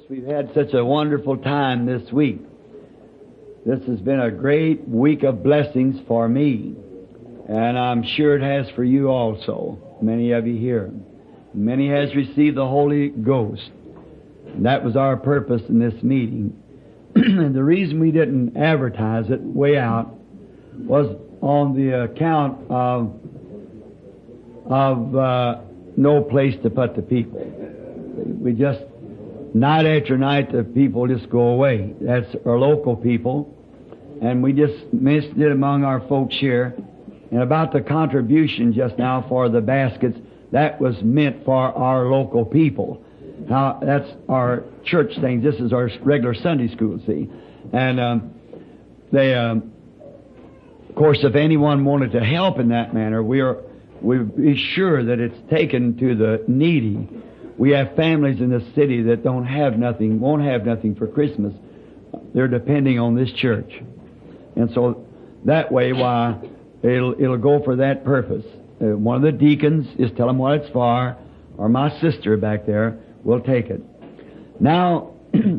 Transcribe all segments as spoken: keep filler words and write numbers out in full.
We've had such a wonderful time this week. This has been a great week of blessings for me, and I'm sure it has for you also, many of you here. Many has received the Holy Ghost. And that was our purpose in this meeting. And the reason we didn't advertise it way out was on the account of, of uh, no place to put the people. We just, night after night, the people just go away. That's our local people. And we just missed it among our folks here. And about the contribution just now for the baskets, that was meant for our local people. Now, that's our church thing. This is our regular Sunday school, see. And um, they, um, of course, if anyone wanted to help in that manner, we are we'll be sure that it's taken to the needy. We have families in this city that don't have nothing, won't have nothing for Christmas. They're depending on this church. And so that way, why, it'll, it'll go for that purpose. Uh, one of the deacons is tell them what it's for, or my sister back there will take it. Now,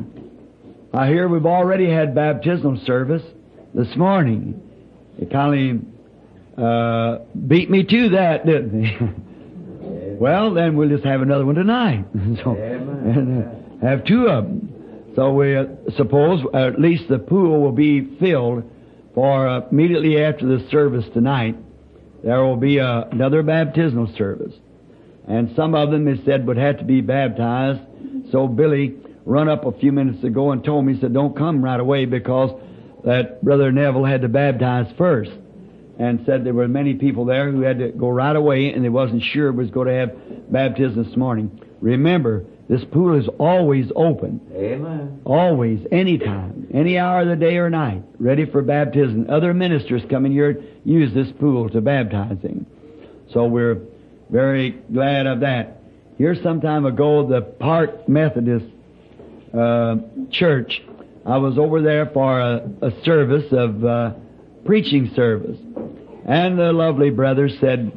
I hear we've already had baptismal service this morning. It kind of uh, beat me to that, didn't it? Well, then we'll just have another one tonight. so, and uh, have two of them. So we uh, suppose uh, at least the pool will be filled for uh, immediately after the service tonight. There will be uh, another baptismal service. And some of them, it said, would have to be baptized. So Billy run up a few minutes ago and told me, he said, don't come right away because that Brother Neville had to baptize first. And said there were many people there who had to go right away and they wasn't sure it was going to have baptism this morning. Remember, this pool is always open. Amen. Always, anytime, any hour of the day or night, ready for baptism. Other ministers come in here use this pool to baptizing. So we're very glad of that. Here some time ago, the Park Methodist uh, Church, I was over there for a, a service of uh, preaching service. And the lovely brother said,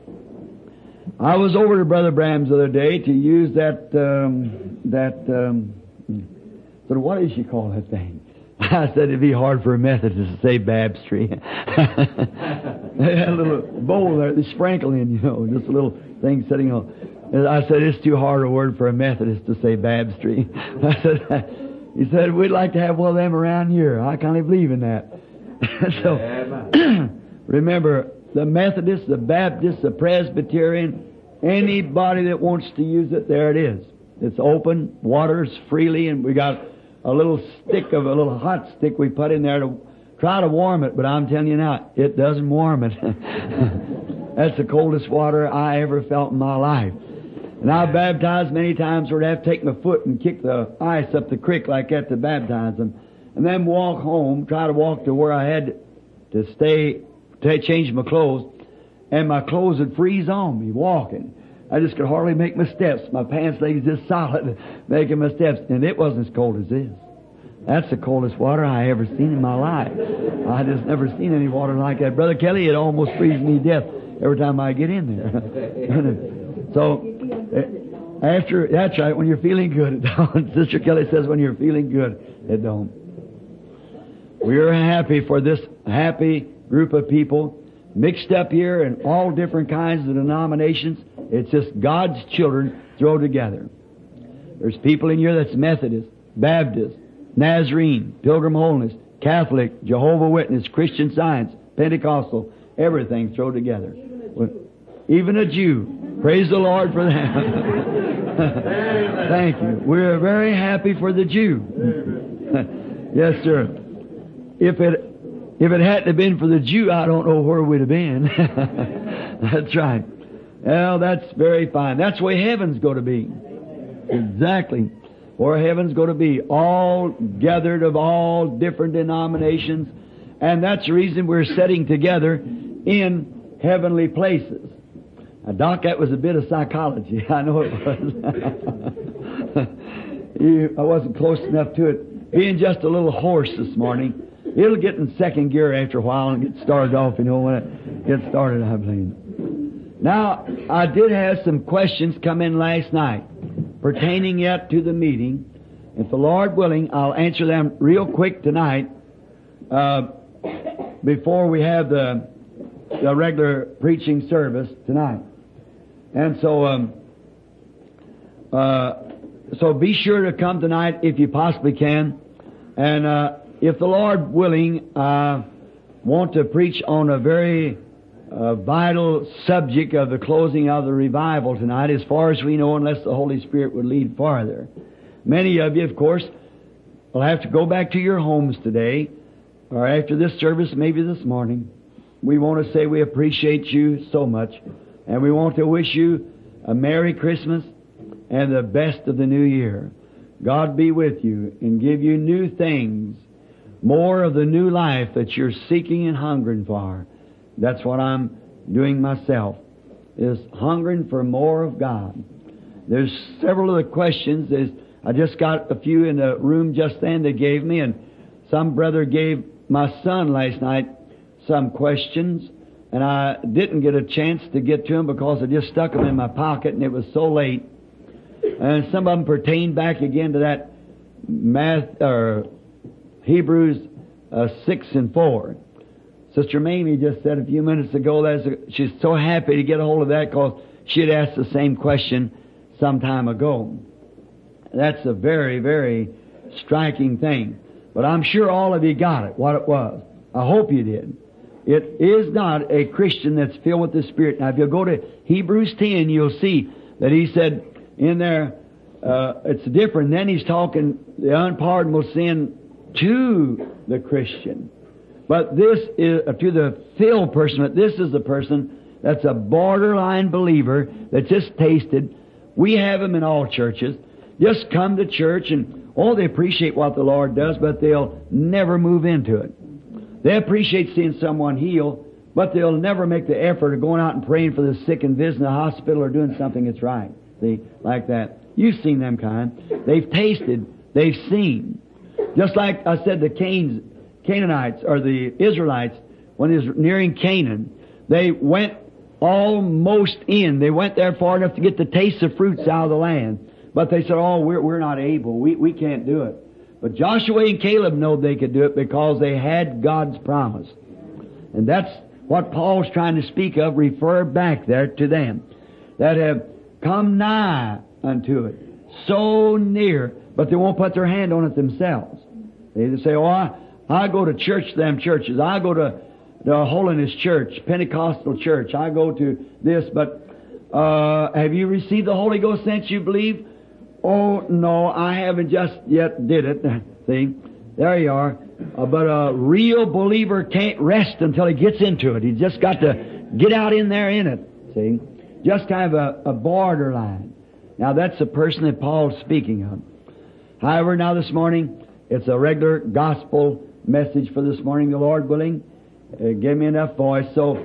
I was over to Brother Bram's the other day to use that, um, that, um, so what does she call that thing? I said it'd be hard for a Methodist to say baptistry. They had a little bowl there, they sprinkle in, you know, just a little thing sitting on. And I said, it's too hard a word for a Methodist to say baptistry. I said, he said, we'd like to have one of them around here. I kind of believe in that. So, remember, the Methodist, the Baptist, the Presbyterian, anybody that wants to use it, there it is. It's open, waters freely, and we got a little stick of a little hot stick we put in there to try to warm it, but I'm telling you now, it doesn't warm it. That's the coldest water I ever felt in my life. And I've baptized many times where I have to take my foot and kick the ice up the creek like that to baptize them, and then walk home, try to walk to where I had to stay, to change my clothes, and my clothes would freeze on me walking. I just could hardly make my steps. My pants legs just solid making my steps, and it wasn't as cold as this. That's the coldest water I ever seen in my life. I just never seen any water like that. Brother Kelly, it almost freezes me to death every time I get in there. So, after, that's right, when you're feeling good, it don't. Sister Kelly says when you're feeling good, it don't. We're happy for this happy group of people mixed up here in all different kinds of denominations. It's just God's children thrown together. There's people in here that's Methodist, Baptist, Nazarene, Pilgrim Holiness, Catholic, Jehovah's Witness, Christian Science, Pentecostal, everything thrown together. Even a Jew. Praise the Lord for that. Thank you. We're very happy for the Jew. Yes, sir. If it if it hadn't been for the Jew, I don't know where we'd have been. That's right. Well, that's very fine. That's the way heaven's going to be. Exactly. Where heaven's going to be. All gathered of all different denominations. And that's the reason we're sitting together in heavenly places. Now, Doc, that was a bit of psychology. I know it was. you, I wasn't close enough to it. Being just a little hoarse this morning. It'll get in second gear after a while and get started off, you know, when it gets started, I believe. Now, I did have some questions come in last night pertaining yet to the meeting If the Lord willing, I'll answer them real quick tonight, uh, before we have the, the regular preaching service tonight. And so, um, uh, so be sure to come tonight if you possibly can. And, uh, if the Lord willing, I want to preach on a very uh, vital subject of the closing of the revival tonight, as far as we know, unless the Holy Spirit would lead farther. Many of you, of course, will have to go back to your homes today, or after this service, maybe this morning. We want to say we appreciate you so much, and we want to wish you a Merry Christmas and the best of the new year. God be with you and give you new things, more of the new life that you're seeking and hungering for. That's what I'm doing myself, is hungering for more of God. There's several of the questions. There's, I just got a few in the room just then they gave me, and some brother gave my son last night some questions, and I didn't get a chance to get to them because I just stuck them in my pocket, and it was so late. And some of them pertain back again to that math, or Hebrews uh, six and four. Sister Mamie just said a few minutes ago that a, she's so happy to get a hold of that because she had asked the same question some time ago. That's a very, very striking thing. But I'm sure all of you got it, what it was. I hope you did. It is not a Christian that's filled with the Spirit. Now, if you go to Hebrews ten, you'll see that he said in there, uh, it's different. Then he's talking the unpardonable sin to the Christian. But this is, uh, to the filled person, but this is the person that's a borderline believer that's just tasted. We have them in all churches. Just come to church and, oh, they appreciate what the Lord does, but they'll never move into it. They appreciate seeing someone heal, but they'll never make the effort of going out and praying for the sick and visiting the hospital or doing something that's right. See, like that. You've seen them kind. They've tasted, they've seen. Just like I said, the Cain's, Canaanites, or the Israelites, when they was nearing Canaan, they went almost in. They went there far enough to get the taste of fruits out of the land. But they said, oh, we're, we're not able. We, we can't do it. But Joshua and Caleb know they could do it because they had God's promise. And that's what Paul's trying to speak of, refer back there to them that have come nigh unto it, so near, but they won't put their hand on it themselves. They just say, oh, I, I go to church, them churches. I go to the Holiness Church, Pentecostal church. I go to this, but uh, have you received the Holy Ghost since you believe? Oh, no, I haven't just yet did it. See, there you are. Uh, but a real believer can't rest until he gets into it. He's just got to get out in there in it. See, just kind of a, a borderline. Now, that's the person that Paul's speaking of. However, now this morning, it's a regular gospel message for this morning, the Lord willing. Uh, give me enough voice. So,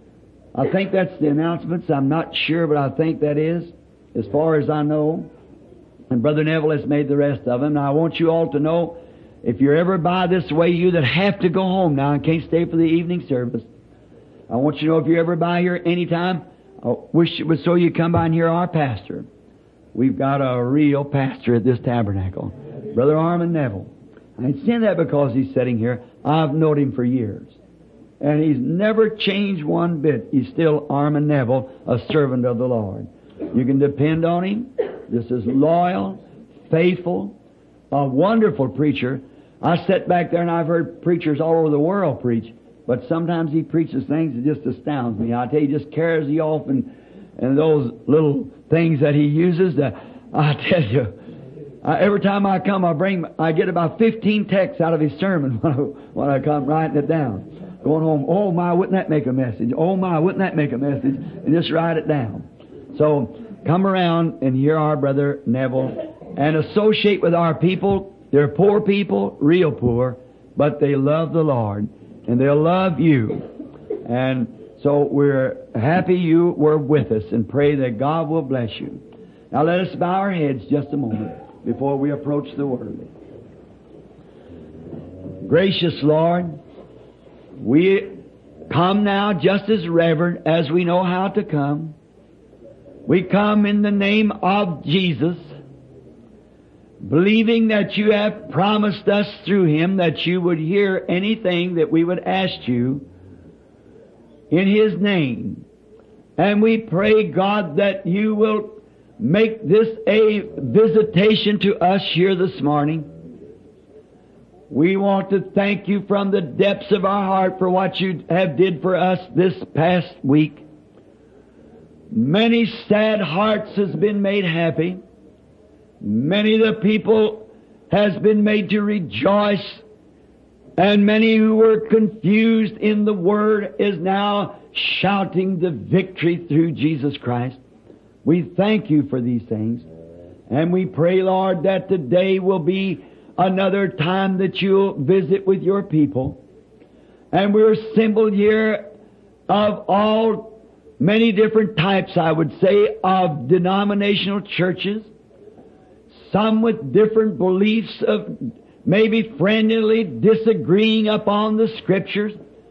I think that's the announcements. I'm not sure, but I think that is, as far as I know. And Brother Neville has made the rest of them. Now, I want you all to know, if you're ever by this way, you that have to go home now and can't stay for the evening service, I want you to know if you're ever by here anytime, I wish it was so you come by and hear our pastor. We've got a real pastor at this tabernacle, Brother Armin Neville. I ain't saying that because he's sitting here. I've known him for years. And he's never changed one bit. He's still Armin Neville, a servant of the Lord. You can depend on him. This is loyal, faithful, a wonderful preacher. I sit back there and I've heard preachers all over the world preach, but sometimes he preaches things that just astounds me. I tell you, he just carries you off, and, and those little things that he uses, that, I tell you, I, every time I come, I bring, I get about fifteen texts out of his sermon when I, when I come writing it down. Going home, oh my, wouldn't that make a message? Oh my, wouldn't that make a message? And just write it down. So, come around and hear our Brother Neville and associate with our people. They're poor people, real poor, but they love the Lord and they'll love you. And so we're happy you were with us and pray that God will bless you. Now let us bow our heads just a moment before we approach the Word. Gracious Lord, we come now just as reverent as we know how to come. We come in the name of Jesus, believing that you have promised us through Him that you would hear anything that we would ask you in His name. And we pray, God, that you will make this a visitation to us here this morning. We want to thank you from the depths of our heart for what you have did for us this past week. Many sad hearts has been made happy. Many of the people has been made to rejoice. And many who were confused in the Word is now shouting the victory through Jesus Christ. We thank you for these things. And we pray, Lord, that today will be another time that you'll visit with your people. And we're assembled here of all, many different types, I would say, of denominational churches. Some with different beliefs of maybe friendly disagreeing upon the Scriptures,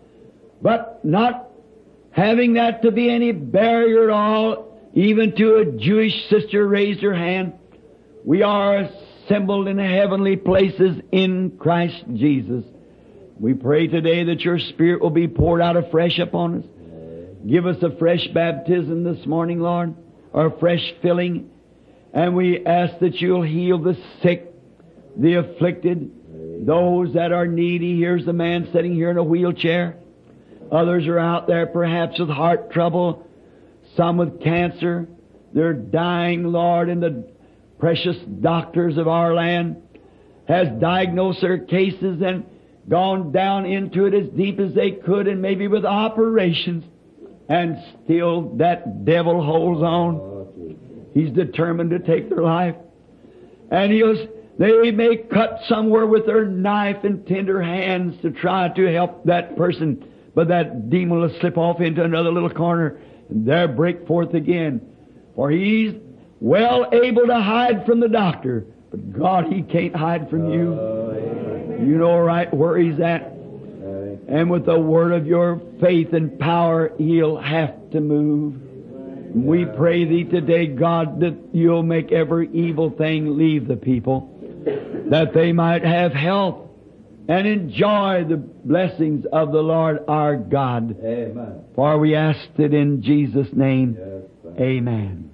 but not having that to be any barrier at all. Even to a Jewish sister raised her hand. We are assembled in heavenly places in Christ Jesus. We pray today that your Spirit will be poured out afresh upon us. Give us a fresh baptism this morning, Lord, or a fresh filling. And we ask that you'll heal the sick, the afflicted, those that are needy. Here's the man sitting here in a wheelchair. Others are out there perhaps with heart trouble. Some with cancer. They're dying, Lord, and the precious doctors of our land has diagnosed their cases and gone down into it as deep as they could, and maybe with operations, and still that devil holds on. He's determined to take their life. And he'll, they may cut somewhere with their knife and tender hands to try to help that person, but that demon will slip off into another little corner and there break forth again. For he's well able to hide from the doctor, but God, he can't hide from you. You know right where he's at. And with the word of your faith and power, he'll have to move. We pray thee today, God, that you'll make every evil thing leave the people, that they might have health and enjoy the blessings of the Lord our God. Amen. For we ask it in Jesus' name. Yes, amen.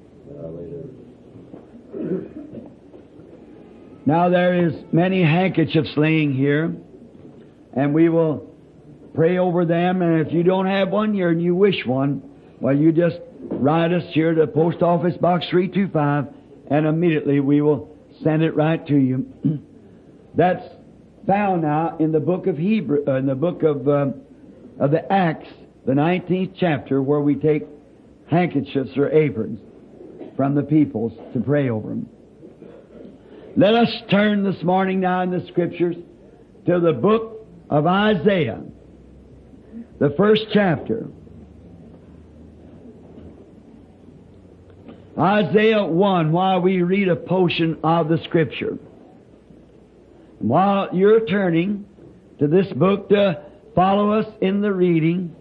Now there is many handkerchiefs laying here, and we will pray over them. And if you don't have one here and you wish one, well, you just write us here to Post Office Box three two five, and immediately we will send it right to you. That's found now in the book of Hebrew, uh, in the book of uh, of the Acts, the nineteenth chapter, where we take handkerchiefs or aprons from the peoples to pray over them. Let us turn this morning now in the Scriptures to the book of Isaiah, the first chapter. Isaiah one, while we read a portion of the Scripture. While you're turning to this book to follow us in the reading,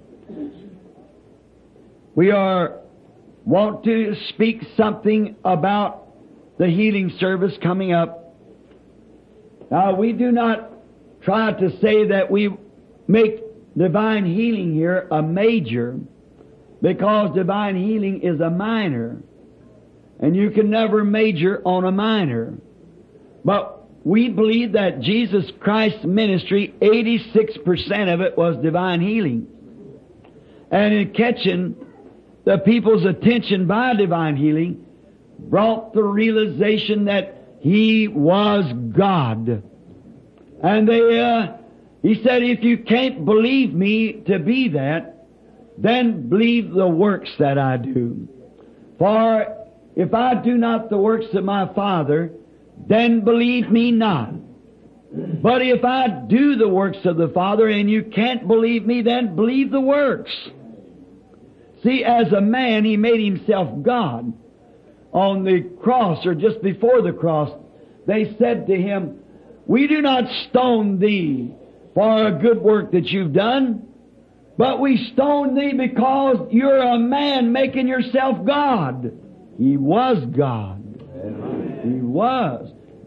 we are want to speak something about the healing service coming up. Now, we do not try to say that we make divine healing here a major, because divine healing is a minor, and you can never major on a minor. But we believe that Jesus Christ's ministry, eighty-six percent of it was divine healing. And in catching the people's attention by divine healing, brought the realization that He was God. And they, uh, He said, if you can't believe me to be that, then believe the works that I do. For if I do not the works of my Father, then believe me not. But if I do the works of the Father and you can't believe me, then believe the works. See, as a man, He made Himself God. On the cross, or just before the cross, they said to Him, we do not stone Thee for a good work that you've done, but we stone Thee because you're a man making yourself God. He was God. He was.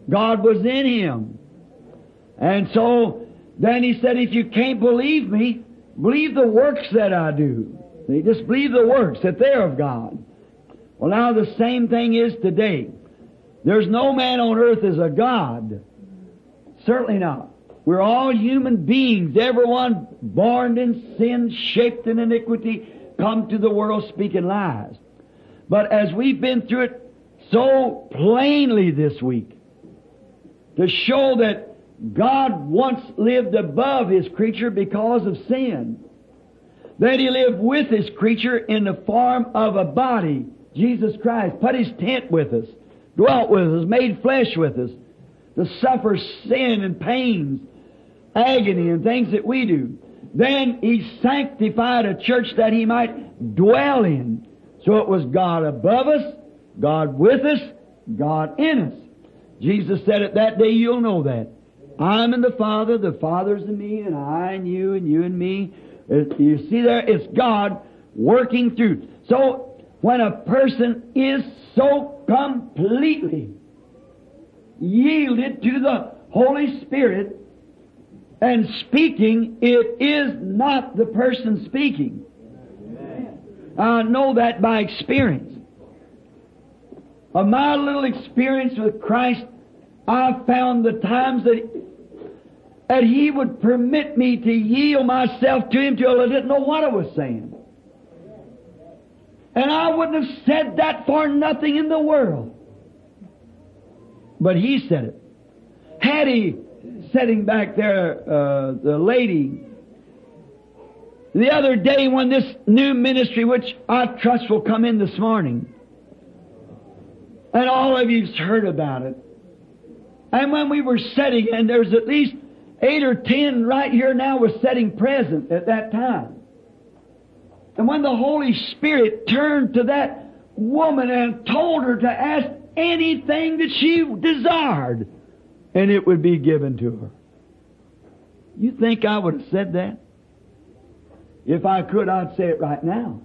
God was in him. And so then he said, if you can't believe me, believe the works that I do. See, just believe the works, that they're of God. Well, now the same thing is today. There's no man on earth is a God. Certainly not. We're all human beings, everyone born in sin, shaped in iniquity, come to the world speaking lies. But as we've been through it so plainly this week, to show that God once lived above His creature because of sin, that He lived with His creature in the form of a body, Jesus Christ, put His tent with us, dwelt with us, made flesh with us, to suffer sin and pains, agony and things that we do. Then He sanctified a church that He might dwell in. So it was God above us, God with us, God in us. Jesus said it that day, you'll know that. I'm in the Father, the Father's in me, and I in you, and you in me. You see there, it's God working through. So when a person is so completely yielded to the Holy Spirit and speaking, it is not the person speaking. I know that by experience. Of my little experience with Christ, I found the times that, that He would permit me to yield myself to Him till I didn't know what I was saying. And I wouldn't have said that for nothing in the world. But He said it. Hattie, sitting back there, uh, the lady, the other day when this new ministry, which I trust will come in this morning, and all of you've heard about it, and when we were sitting, and there's at least eight or ten right here now was sitting present at that time. And when the Holy Spirit turned to that woman and told her to ask anything that she desired, and it would be given to her. You think I would have said that? If I could, I'd say it right now.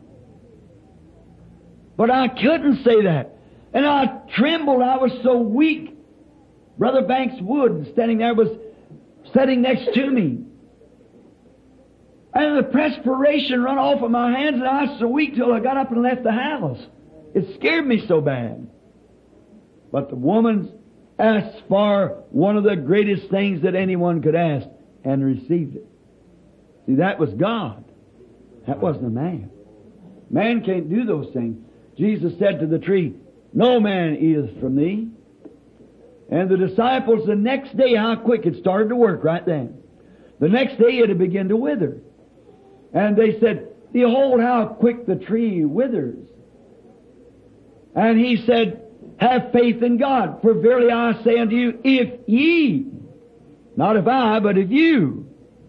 But I couldn't say that. And I trembled. I was so weak. Brother Banks Wood, standing there, was sitting next to me. And the perspiration run off of my hands, and I was so weak till I got up and left the house. It scared me so bad. But the woman asked for one of the greatest things that anyone could ask, and received it. See, that was God. That wasn't a man. Man can't do those things. Jesus said to the tree, no man eateth from thee. And the disciples the next day, how quick it started to work right then. The next day it had begun to wither. And they said, behold how quick the tree withers. And He said, have faith in God, for verily I say unto you, if ye, not if I, but if you,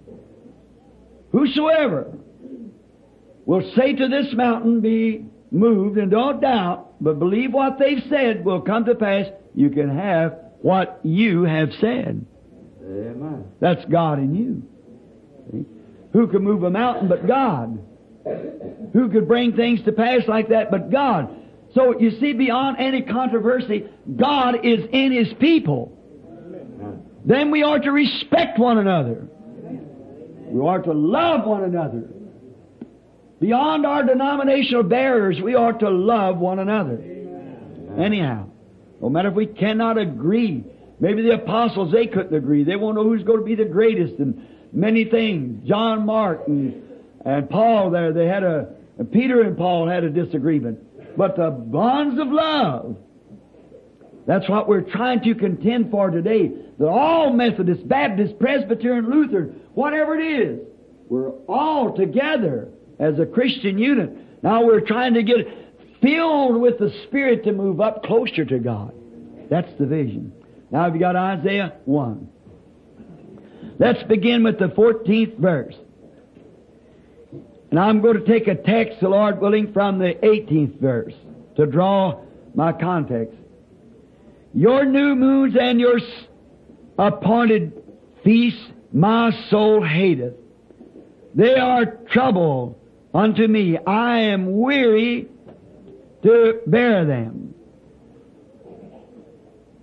whosoever will say to this mountain, be moved, and don't doubt, but believe what they've said will come to pass, you can have what you have said. Amen. That's God in you. See? Who could move a mountain but God? Who could bring things to pass like that but God? So you see, beyond any controversy, God is in His people. Amen. Then we are to respect one another. We are to love one another. Beyond our denominational barriers, we are to love one another. Amen. Anyhow, no matter if we cannot agree. Maybe the apostles, they couldn't agree. They won't know who's going to be the greatest in many things. John Mark and, and Paul there, they had a, and Peter and Paul had a disagreement. But the bonds of love, that's what we're trying to contend for today. That all Methodists, Baptists, Presbyterian, Lutheran, whatever it is, we're all together as a Christian unit. Now we're trying to get filled with the Spirit to move up closer to God. That's the vision. Now have you got Isaiah one? Let's begin with the fourteenth verse. And I'm going to take a text, the Lord willing, from the eighteenth verse to draw my context. Your new moons and your appointed feasts my soul hateth. They are trouble unto me. I am weary to bear them.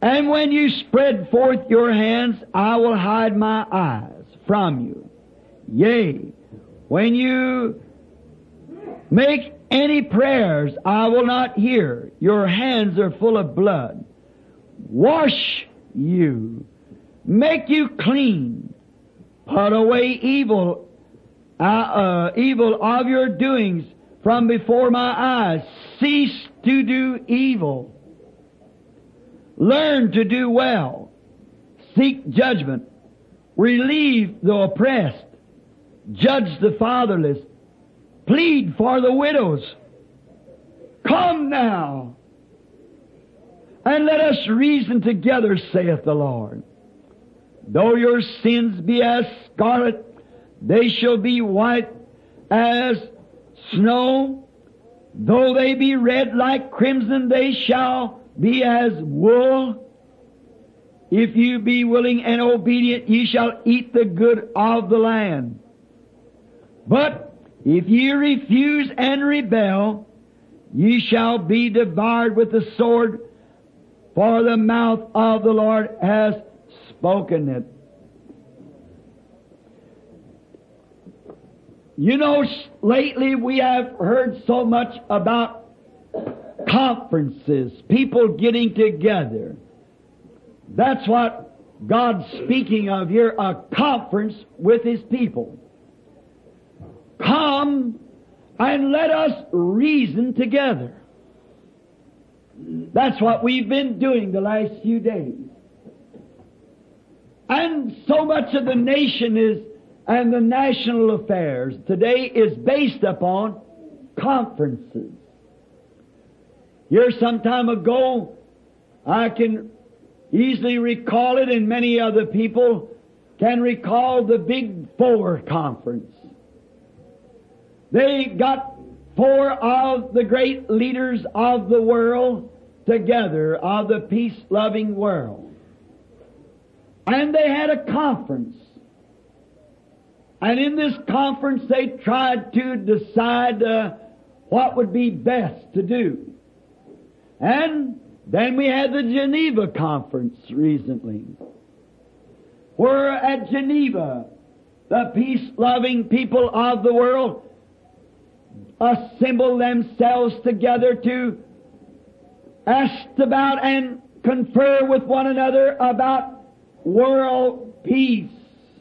And when you spread forth your hands, I will hide my eyes from you. Yea, when you make any prayers, I will not hear. Your hands are full of blood. Wash you, make you clean, put away evil, uh, uh, evil of your doings from before my eyes. Cease to do evil. Learn to do well. Seek judgment. Relieve the oppressed. Judge the fatherless. Plead for the widows. Come now, and let us reason together, saith the Lord. Though your sins be as scarlet, they shall be white as snow. Though they be red like crimson, they shall be as wool. If you be willing and obedient, ye shall eat the good of the land. But if ye refuse and rebel, ye shall be devoured with the sword, for the mouth of the Lord has spoken it. You know, lately we have heard so much about conferences, people getting together. That's what God's speaking of here, a conference with His people. Come and let us reason together. That's what we've been doing the last few days. And so much of the nation is, and the national affairs today is based upon conferences. Here some time ago, I can easily recall it, and many other people can recall the Big Four conference. They got four of the great leaders of the world together, of the peace-loving world. And they had a conference. And in this conference they tried to decide uh, what would be best to do. And then we had the Geneva Conference recently, where at Geneva the peace-loving people of the world assemble themselves together to ask about and confer with one another about world peace.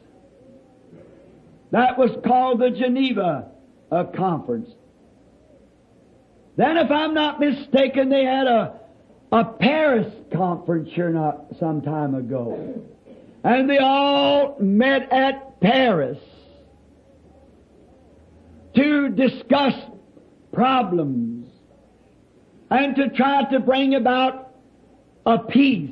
That was called the Geneva uh, Conference. Then, if I'm not mistaken, they had a, a Paris conference here not some time ago. And they all met at Paris to discuss problems and to try to bring about a peace.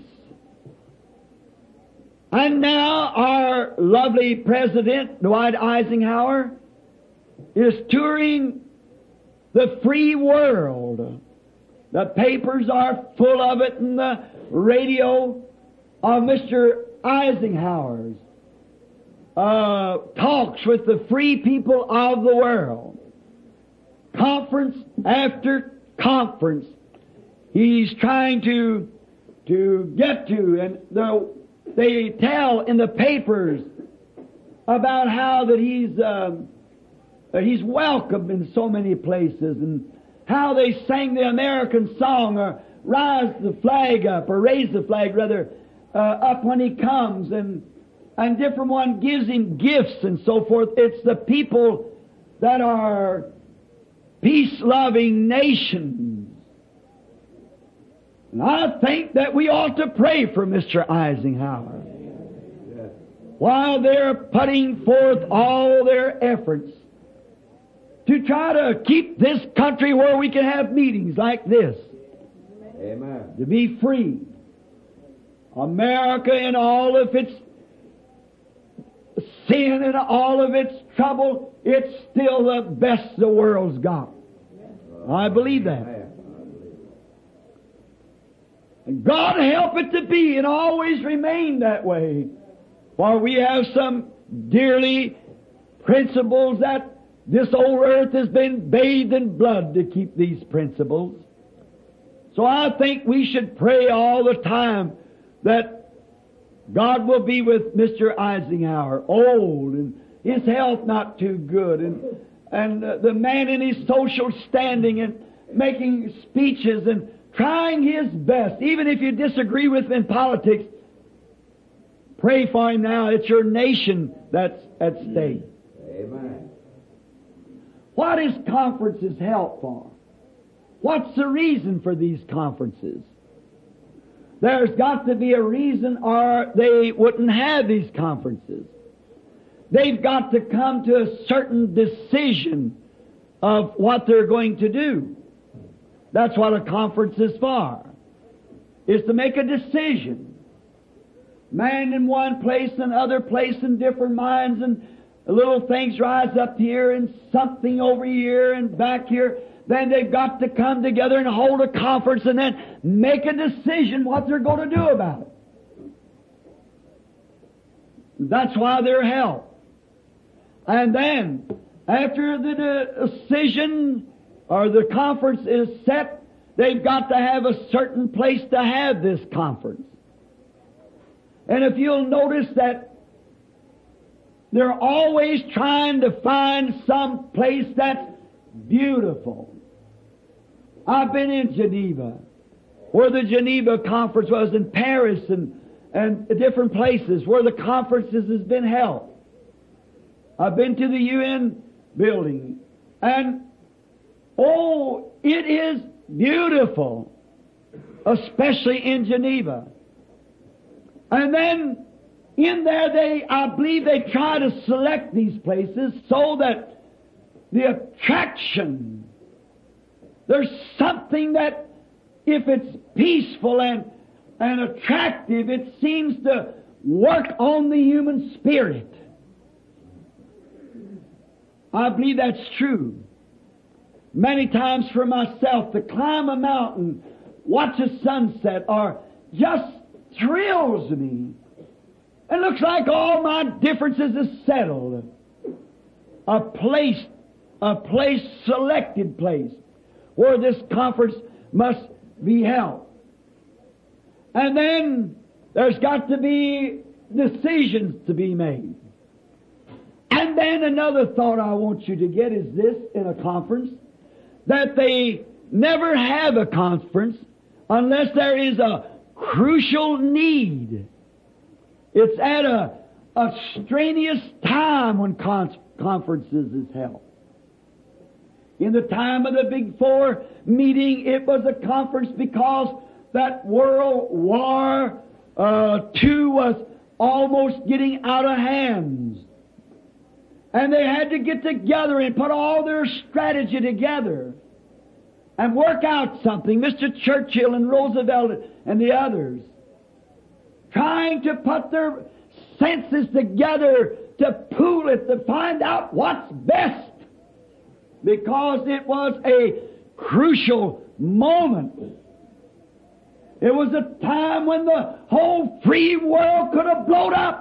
And now our lovely President, Dwight Eisenhower, is touring the free world. The papers are full of it, and the radio of Mister Eisenhower's uh, talks with the free people of the world. Conference after conference, he's trying to to get to, and the, they tell in the papers about how that he's uh, he's welcome in so many places, and how they sang the American song, or rise the flag up, or raise the flag rather, uh, up when he comes, and and different one gives him gifts and so forth. It's the people that are peace-loving nations. And I think that we ought to pray for Mister Eisenhower. Yes. While they're putting forth all their efforts to try to keep this country where we can have meetings like this. Amen. To be free. America, in all of its sin and all of its trouble, it's still the best the world's got. I believe that. And God help it to be and always remain that way. For we have some dearly principles that this old earth has been bathed in blood to keep these principles. So I think we should pray all the time that God will be with Mister Eisenhower, old, and his health not too good, and, and uh, the man in his social standing and making speeches and trying his best. Even if you disagree with him in politics, pray for him now. It's your nation that's at stake. Amen. What is conferences held for? What's the reason for these conferences? There's got to be a reason or they wouldn't have these conferences. They've got to come to a certain decision of what they're going to do. That's what a conference is for, is to make a decision. Man in one place and other place in different minds, and little things rise up here and something over here and back here. Then they've got to come together and hold a conference and then make a decision what they're going to do about it. That's why they're held. And then, after the decision or the conference is set, they've got to have a certain place to have this conference. And if you'll notice that they're always trying to find some place that's beautiful. I've been in Geneva, where the Geneva conference was, in Paris and, and different places where the conferences has been held. I've been to the U N building, and oh, it is beautiful, especially in Geneva. And then in there they, I believe they try to select these places so that the attraction, there's something that if it's peaceful and, and attractive, it seems to work on the human spirit. I believe that's true. Many times for myself, to climb a mountain, watch a sunset, or just thrills me. It looks like all my differences are settled. A place, a place, selected place, where this conference must be held. And then there's got to be decisions to be made. And then another thought I want you to get is this in a conference, that they never have a conference unless there is a crucial need. It's at a, a strenuous time when con- conferences is held. In the time of the Big Four meeting, it was a conference because that World War uh, Two was almost getting out of hands. And they had to get together and put all their strategy together and work out something. Mister Churchill and Roosevelt and the others, trying to put their senses together to pool it, to find out what's best. Because it was a crucial moment. It was a time when the whole free world could have blown up.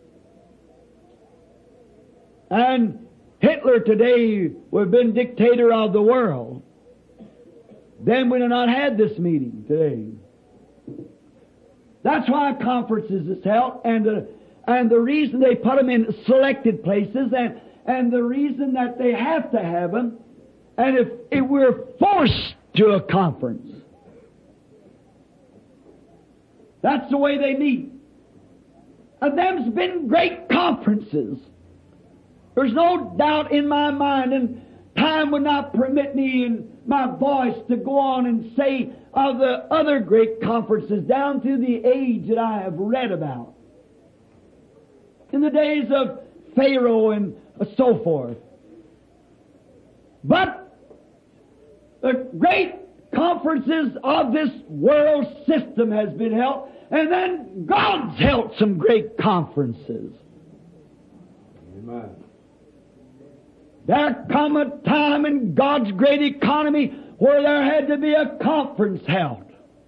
And Hitler today would have been dictator of the world. Then we'd have not had this meeting today. That's why conferences is held, and the, and the reason they put them in selected places, and, and the reason that they have to have them, and if, if we're forced to a conference, that's the way they meet. And them's been great conferences. There's no doubt in my mind, and time would not permit me and my voice to go on and say of the other great conferences down to the age that I have read about. In the days of Pharaoh and so forth. But the great conferences of this world system has been held, and then God's held some great conferences. Amen. There come a time in God's great economy where there had to be a conference held.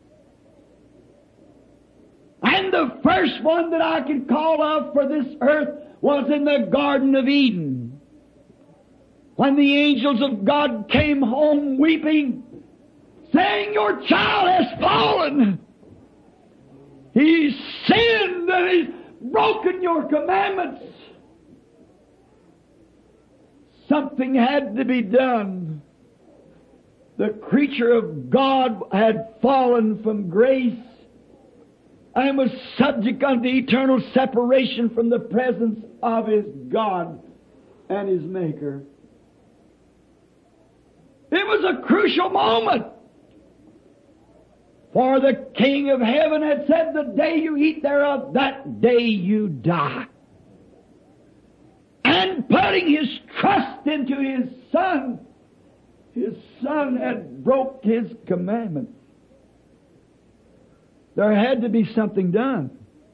And the first one that I can call of for this earth was in the Garden of Eden, when the angels of God came home weeping, saying, "Your child has fallen. He's sinned and he's broken your commandments. Something had to be done. The creature of God had fallen from grace and was subject unto eternal separation from the presence of his God and his Maker. It was a crucial moment. For the King of Heaven had said, the day you eat thereof, that day you die. And putting his trust into his Son, his Son had broke his commandment. There had to be something done.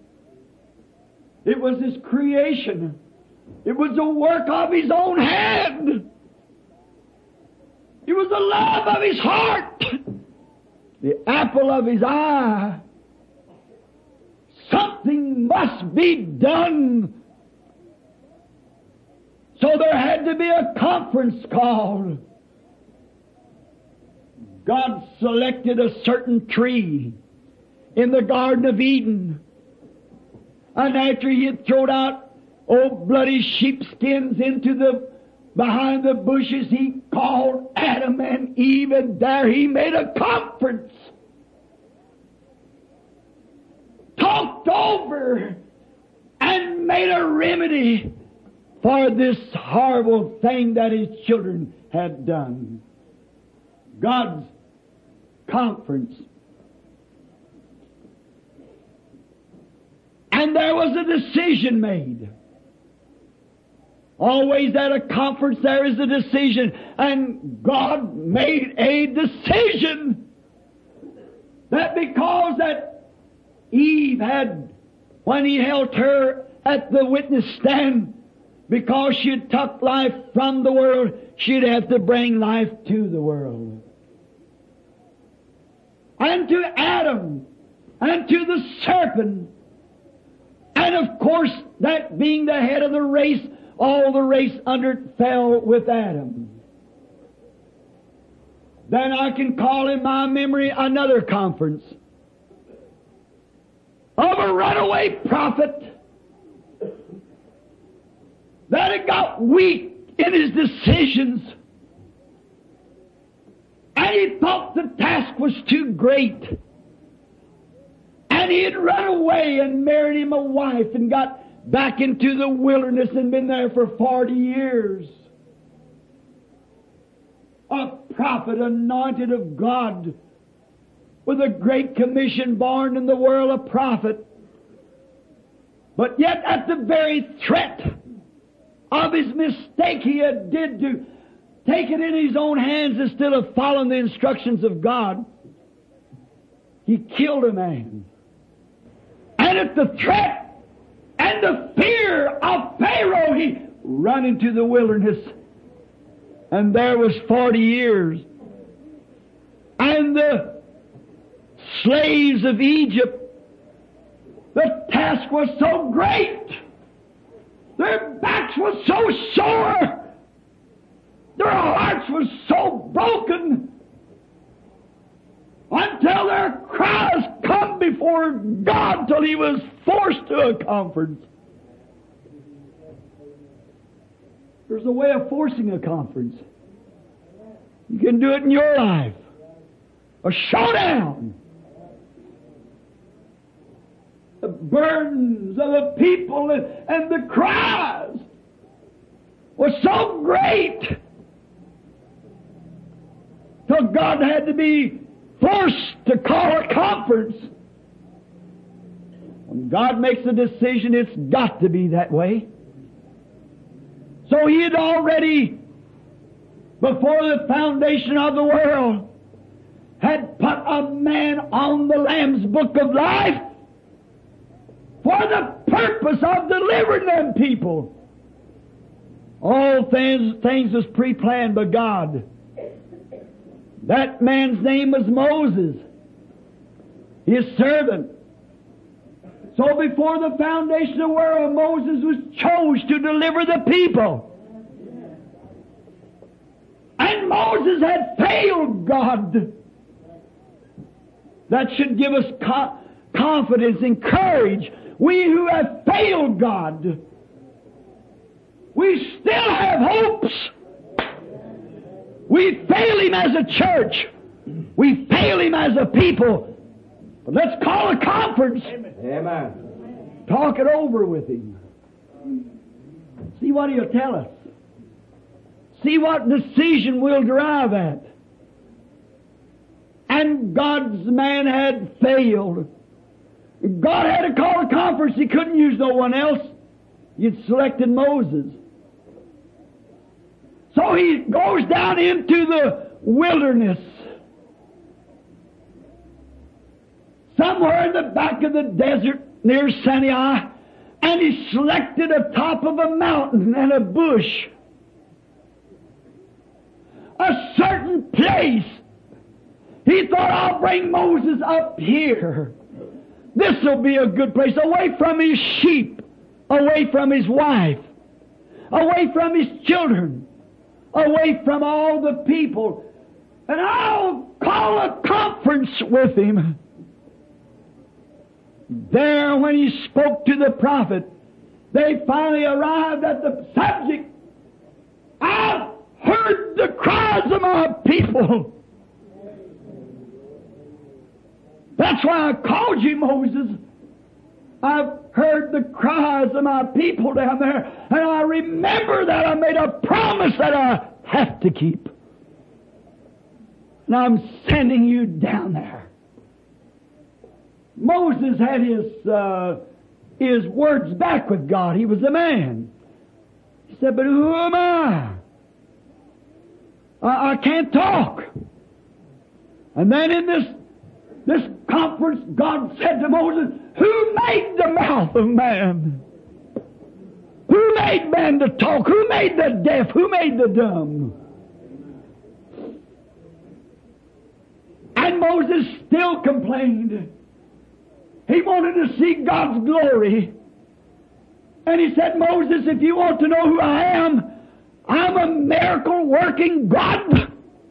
It was his creation. It was the work of his own hand. It was the love of his heart. The apple of his eye. Something must be done. So there had to be a conference called. God selected a certain tree in the Garden of Eden. And after he had thrown out old bloody sheepskins into the behind the bushes, he called Adam and Eve, and there he made a conference. Talked over and made a remedy for this horrible thing that his children had done. God's conference. And there was a decision made. Always at a conference there is a decision. And God made a decision that because that Eve had, when he held her at the witness stand, because she had took life from the world, she'd have to bring life to the world. And to Adam, and to the serpent, and of course, that being the head of the race, all the race under it fell with Adam. Then I can call in my memory another conference of a runaway prophet that had got weak in his decisions. And he thought the task was too great. And he had run away and married him a wife and got back into the wilderness and been there for forty years. A prophet anointed of God with a great commission, born in the world a prophet. But yet at the very threat of his mistake he had did to take it in his own hands instead of following the instructions of God, he killed a man. And at the threat and the fear of Pharaoh, he ran into the wilderness. And there was forty years. And the slaves of Egypt, the task was so great. Their backs were so sore. Their hearts were so broken. Until their cries come before God till he was forced to a conference. There's a way of forcing a conference. You can do it in your life. A showdown. The burdens of the people and, and the cries were so great till God had to be forced to call a conference. When God makes a decision, it's got to be that way. So he had already, before the foundation of the world, had put a man on the Lamb's Book of Life for the purpose of delivering them people. All things, things was pre-planned by God. That man's name was Moses, his servant. So before the foundation of the world, Moses was chose to deliver the people. And Moses had failed God. That should give us co- confidence and courage. We who have failed God, we still have hopes. We fail Him as a church. We fail Him as a people. But let's call a conference. Amen. Talk it over with Him. See what He'll tell us. See what decision we'll derive at. And God's man had failed. God had to call a conference. He couldn't use no one else. He'd selected Moses. So he goes down into the wilderness. Somewhere in the back of the desert near Sinai. And he selected a top of a mountain and a bush. A certain place. He thought, I'll bring Moses up here. This will be a good place, away from his sheep, away from his wife, away from his children, away from all the people. And I'll call a conference with him. There, when he spoke to the prophet, they finally arrived at the subject. I've heard the cries of my people. That's why I called you, Moses. I've heard the cries of my people down there, and I remember that I made a promise that I have to keep. And I'm sending you down there. Moses had his uh, his words back with God. He was a man. He said, but who am I? I, I can't talk. And then in this This conference, God said to Moses, who made the mouth of man? Who made man to talk? Who made the deaf? Who made the dumb? And Moses still complained. He wanted to see God's glory. And he said, Moses, if you want to know who I am, I'm a miracle-working God.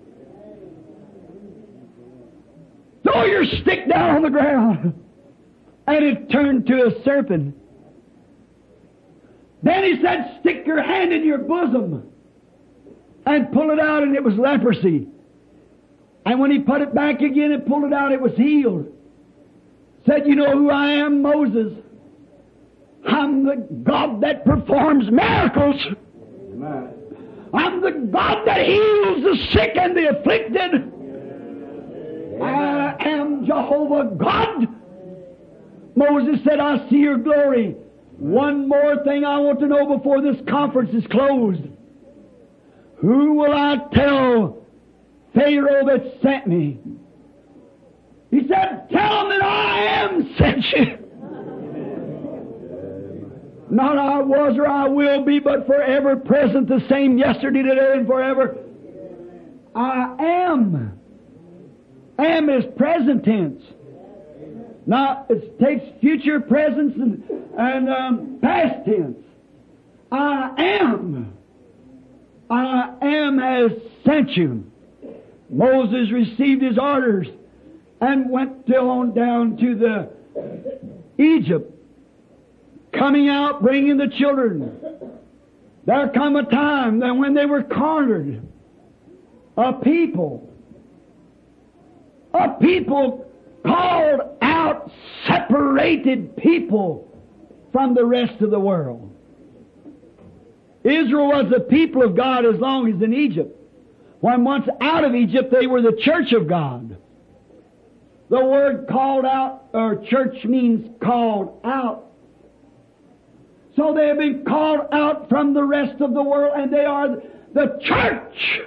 Throw your stick down on the ground. And it turned to a serpent. Then he said, stick your hand in your bosom and pull it out, and it was leprosy. And when he put it back again and pulled it out, it was healed. Said, you know who I am, Moses? I'm the God that performs miracles. Amen. I'm the God that heals the sick and the afflicted. I am Jehovah God. Moses said, I see your glory. One more thing I want to know before this conference is closed. Who will I tell Pharaoh that sent me? He said, tell him that I am sent you. Not I was or I will be, but forever present, the same yesterday, today, and forever. I am. Am is present tense. Now, it takes future, present, and, and um, past tense. I am. I am has sent you. Moses received his orders and went till on down to the Egypt, coming out, bringing the children. There come a time that when they were cornered, a people A people called out, separated people from the rest of the world. Israel was the people of God as long as in Egypt. When once out of Egypt, they were the church of God. The word called out, or church means called out. So they have been called out from the rest of the world, and they are the church.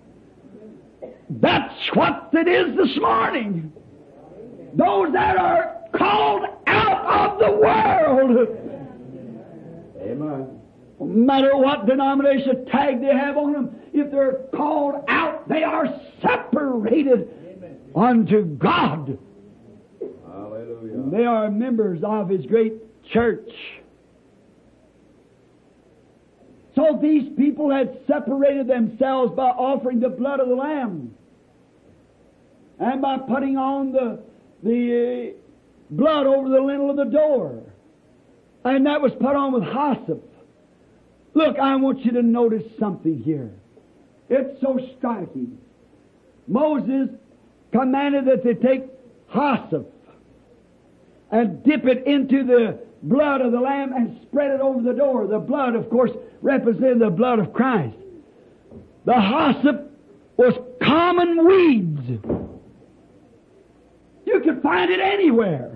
That's what it is this morning. Those that are called out of the world. Amen. No matter what denomination tag they have on them, if they're called out, they are separated Amen. Unto God. Hallelujah. And they are members of His great church. So these people had separated themselves by offering the blood of the Lamb and by putting on the the blood over the lintel of the door. And that was put on with hyssop. Look, I want you to notice something here. It's so striking. Moses commanded that they take hyssop and dip it into the blood of the lamb and spread it over the door. The blood, of course, represented the blood of Christ. The hyssop was common weeds. You could find it anywhere.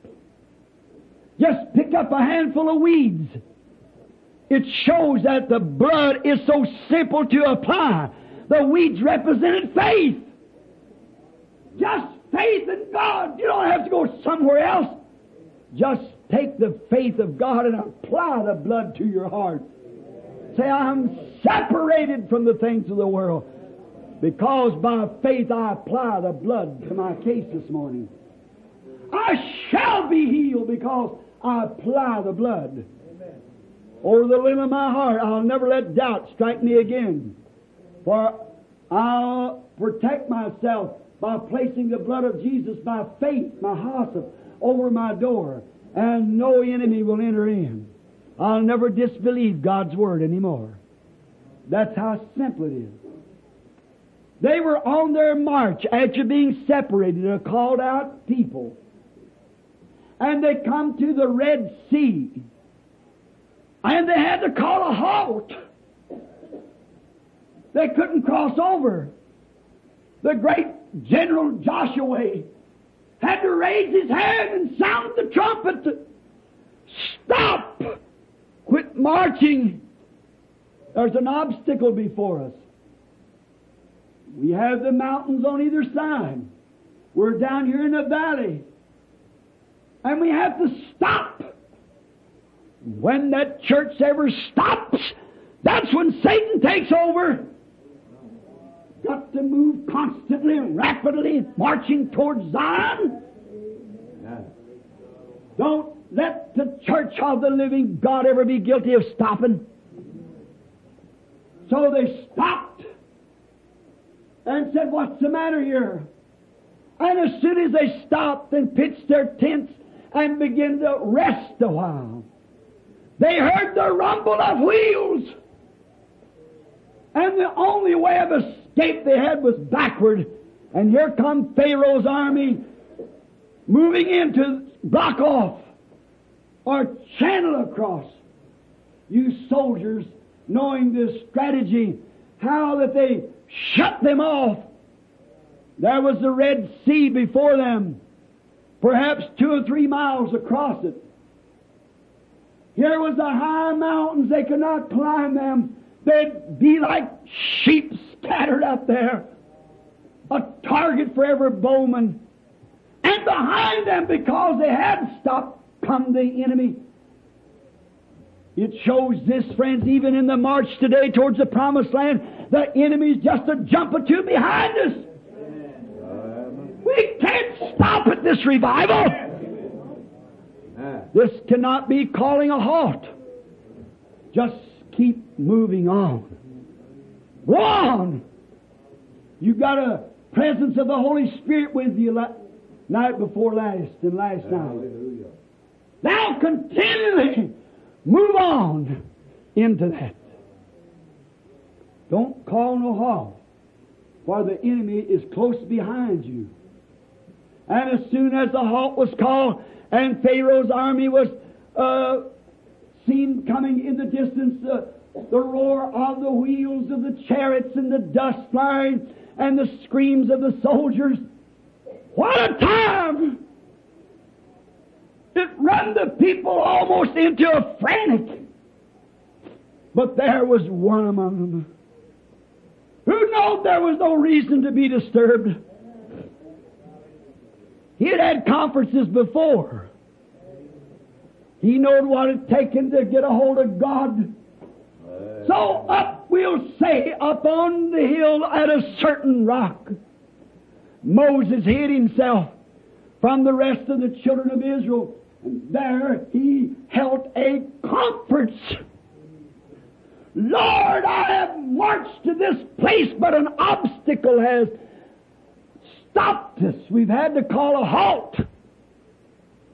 Just pick up a handful of weeds. It shows that the blood is so simple to apply. The weeds represented faith. Just faith in God. You don't have to go somewhere else. Just take the faith of God and apply the blood to your heart. Say, I'm separated from the things of the world, because by faith I apply the blood to my case this morning. I shall be healed because I apply the blood. Amen. Over the limb of my heart, I'll never let doubt strike me again. For I'll protect myself by placing the blood of Jesus by faith, my hyssop, over my door, and no enemy will enter in. I'll never disbelieve God's Word anymore. That's how simple it is. They were on their march after being separated, a called out people. And they come to the Red Sea. And they had to call a halt. They couldn't cross over. The great General Joshua had to raise his hand and sound the trumpet to stop. Quit marching. There's an obstacle before us. We have the mountains on either side. We're down here in the valley. And we have to stop. When that church ever stops, that's when Satan takes over. Got to move constantly and rapidly, marching towards Zion. Don't let the church of the living God ever be guilty of stopping. So they stopped and said, what's the matter here? And as soon as they stopped and pitched their tents and began to rest a while, they heard the rumble of wheels. And the only way of escape they had was backward. And here come Pharaoh's army moving in to block off or channel across. You soldiers, knowing this strategy, how that they shut them off. There was the Red Sea before them, perhaps two or three miles across it. Here was the high mountains. They could not climb them. They'd be like sheep scattered up there, a target for every bowman. And behind them, because they had stopped, come the enemy. It shows this, friends, even in the march today towards the promised land, the enemy's just a jump or two behind us. We can't stop at this revival. This cannot be calling a halt. Just keep moving on. Go on. You got a presence of the Holy Spirit with you la- night before last and last night. Now continually move on into that. Don't call no halt, for the enemy is close behind you. And as soon as the halt was called and Pharaoh's army was uh, seen coming in the distance, uh, the roar of the wheels of the chariots and the dust flying and the screams of the soldiers, what a time! It run the people almost into a frantic. But there was one among them who knew there was no reason to be disturbed. He had had conferences before. He knowed what it taken to get a hold of God. So up, we'll say, up on the hill at a certain rock, Moses hid himself from the rest of the children of Israel. And there he held a conference. Lord, I have marched to this place, but an obstacle has stopped us. We've had to call a halt.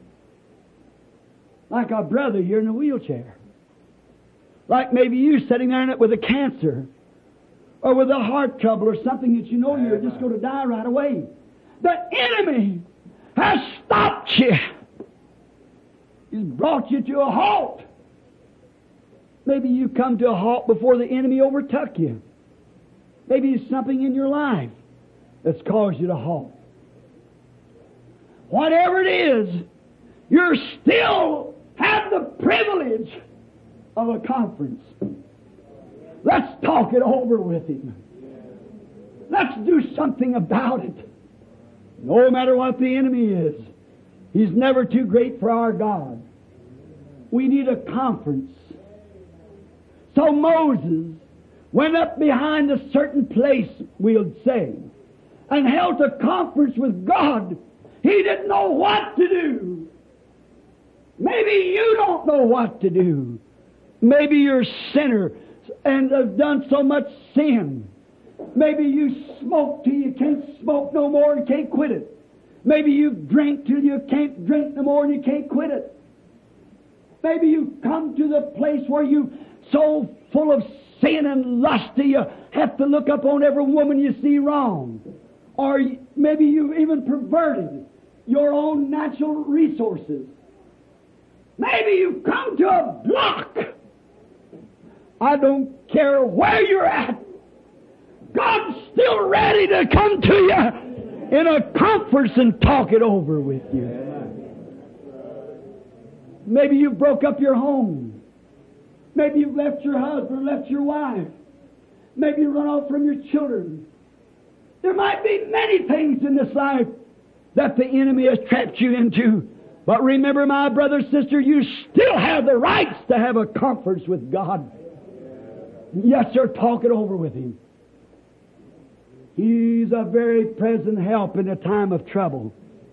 Like our brother here in a wheelchair. Like maybe you sitting there in it with a cancer. Or with a heart trouble or something that you know you're just going to die right away. The enemy has stopped you. He's brought you to a halt. Maybe you come to a halt before the enemy overtook you. Maybe it's something in your life that's caused you to halt. Whatever it is, you still have the privilege of a conference. Let's talk it over with him. Let's do something about it. No matter what the enemy is, he's never too great for our God. We need a conference. So Moses went up behind a certain place, we'll say, and held a conference with God. He didn't know what to do. Maybe you don't know what to do. Maybe you're a sinner and have done so much sin. Maybe you smoke till you can't smoke no more and can't quit it. Maybe you drink till you can't drink no more and you can't quit it. Maybe you come to the place where you so full of sin and lust that you have to look up on every woman you see wrong. Or maybe you even perverted your own natural resources. Maybe you've come to a block. I don't care where you're at. God's still ready to come to you in a conference and talk it over with you. Maybe you broke up your home. Maybe you've left your husband, left your wife. Maybe you run off from your children. There might be many things in this life that the enemy has trapped you into. But remember, my brother, sister, you still have the rights to have a conference with God. Yes, sir, talk it over with Him. He's a very present help in a time of trouble.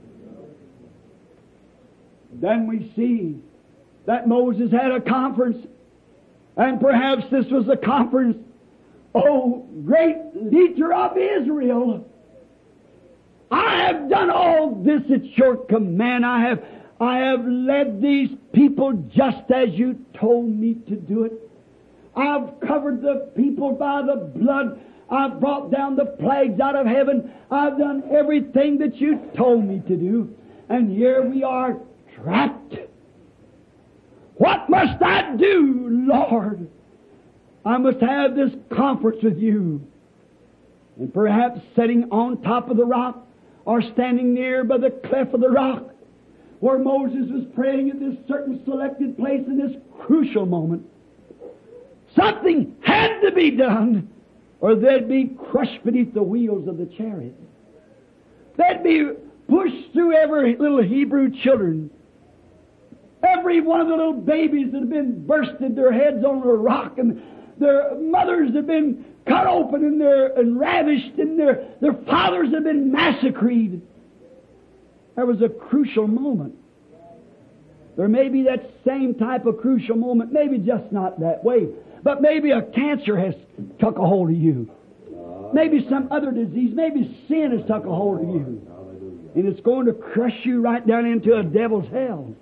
Then we see that Moses had a conference, and perhaps this was a conference. Oh, great leader of Israel, I have done all this at your command. I have, I have led these people just as you told me to do it. I've covered the people by the blood. I've brought down the plagues out of heaven. I've done everything that you told me to do. And here we are trapped. What must I do, Lord? I must have this conference with you. And perhaps sitting on top of the rock or standing near by the cleft of the rock where Moses was praying at this certain selected place in this crucial moment. Something had to be done, or they'd be crushed beneath the wheels of the chariot. They'd be pushed through every little Hebrew children. Every one of the little babies that had been bursted their heads on a rock, and their mothers had been cut open and, their, and ravished, and their, their fathers had been massacred. There was a crucial moment. There may be that same type of crucial moment, maybe just not that way. But maybe a cancer has took a hold of you. Maybe some other disease. Maybe sin has took a hold of you. And it's going to crush you right down into a devil's hell.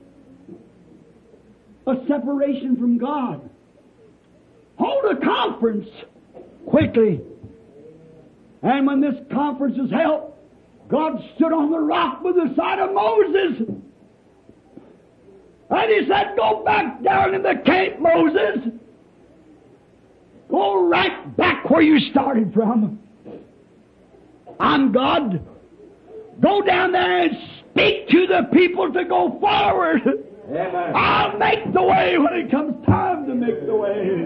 A separation from God. Hold a conference quickly. And when this conference was held, God stood on the rock by the side of Moses. And He said, "Go back down in the cave, Moses. Go right back where you started from. I'm God. Go down there and speak to the people to go forward. Amen. I'll make the way when it comes time to make the way."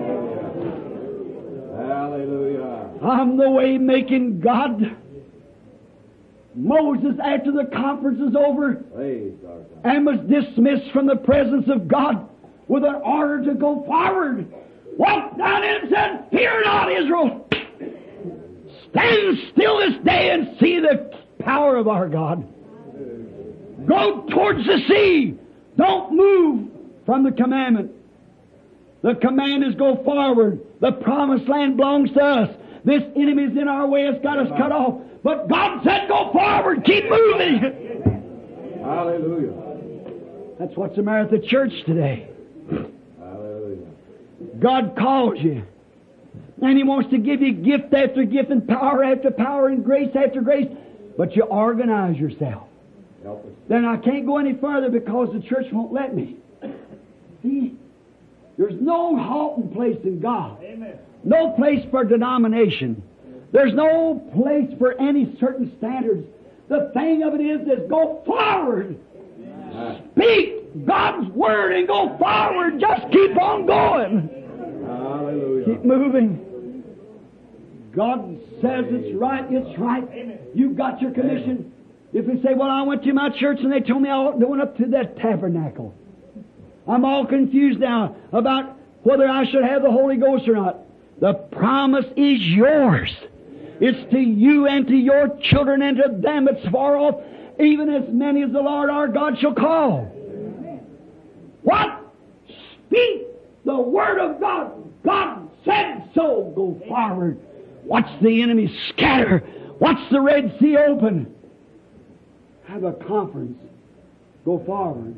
Hallelujah. I'm the way-making God. Moses, after the conference was over and was dismissed from the presence of God with an order to go forward, walked down in and said, "Fear not, Israel. Stand still this day and see the power of our God. Go towards the sea. Don't move from the commandment. The command is go forward. The promised land belongs to us. This enemy is in our way. It's got us cut off. But God said go forward. Keep moving." Hallelujah. That's what's the matter with the church today. Hallelujah. God calls you. And He wants to give you gift after gift and power after power and grace after grace. But you organize yourself. Help us. Then I can't go any further because the church won't let me. See? There's no halting place in God. Amen. No place for denomination. There's no place for any certain standards. The thing of it is, is go forward. Speak God's Word and go forward. Just keep on going. Hallelujah. Keep moving. God says it's right, it's right. You've got your commission. If you say, well, I went to my church and they told me I went up to that tabernacle. I'm all confused now about whether I should have the Holy Ghost or not. The promise is yours. It's to you and to your children and to them that's far off, even as many as the Lord our God shall call. What? Speak the Word of God. God said so. Go forward. Watch the enemy scatter. Watch the Red Sea open. Have a conference. Go forward.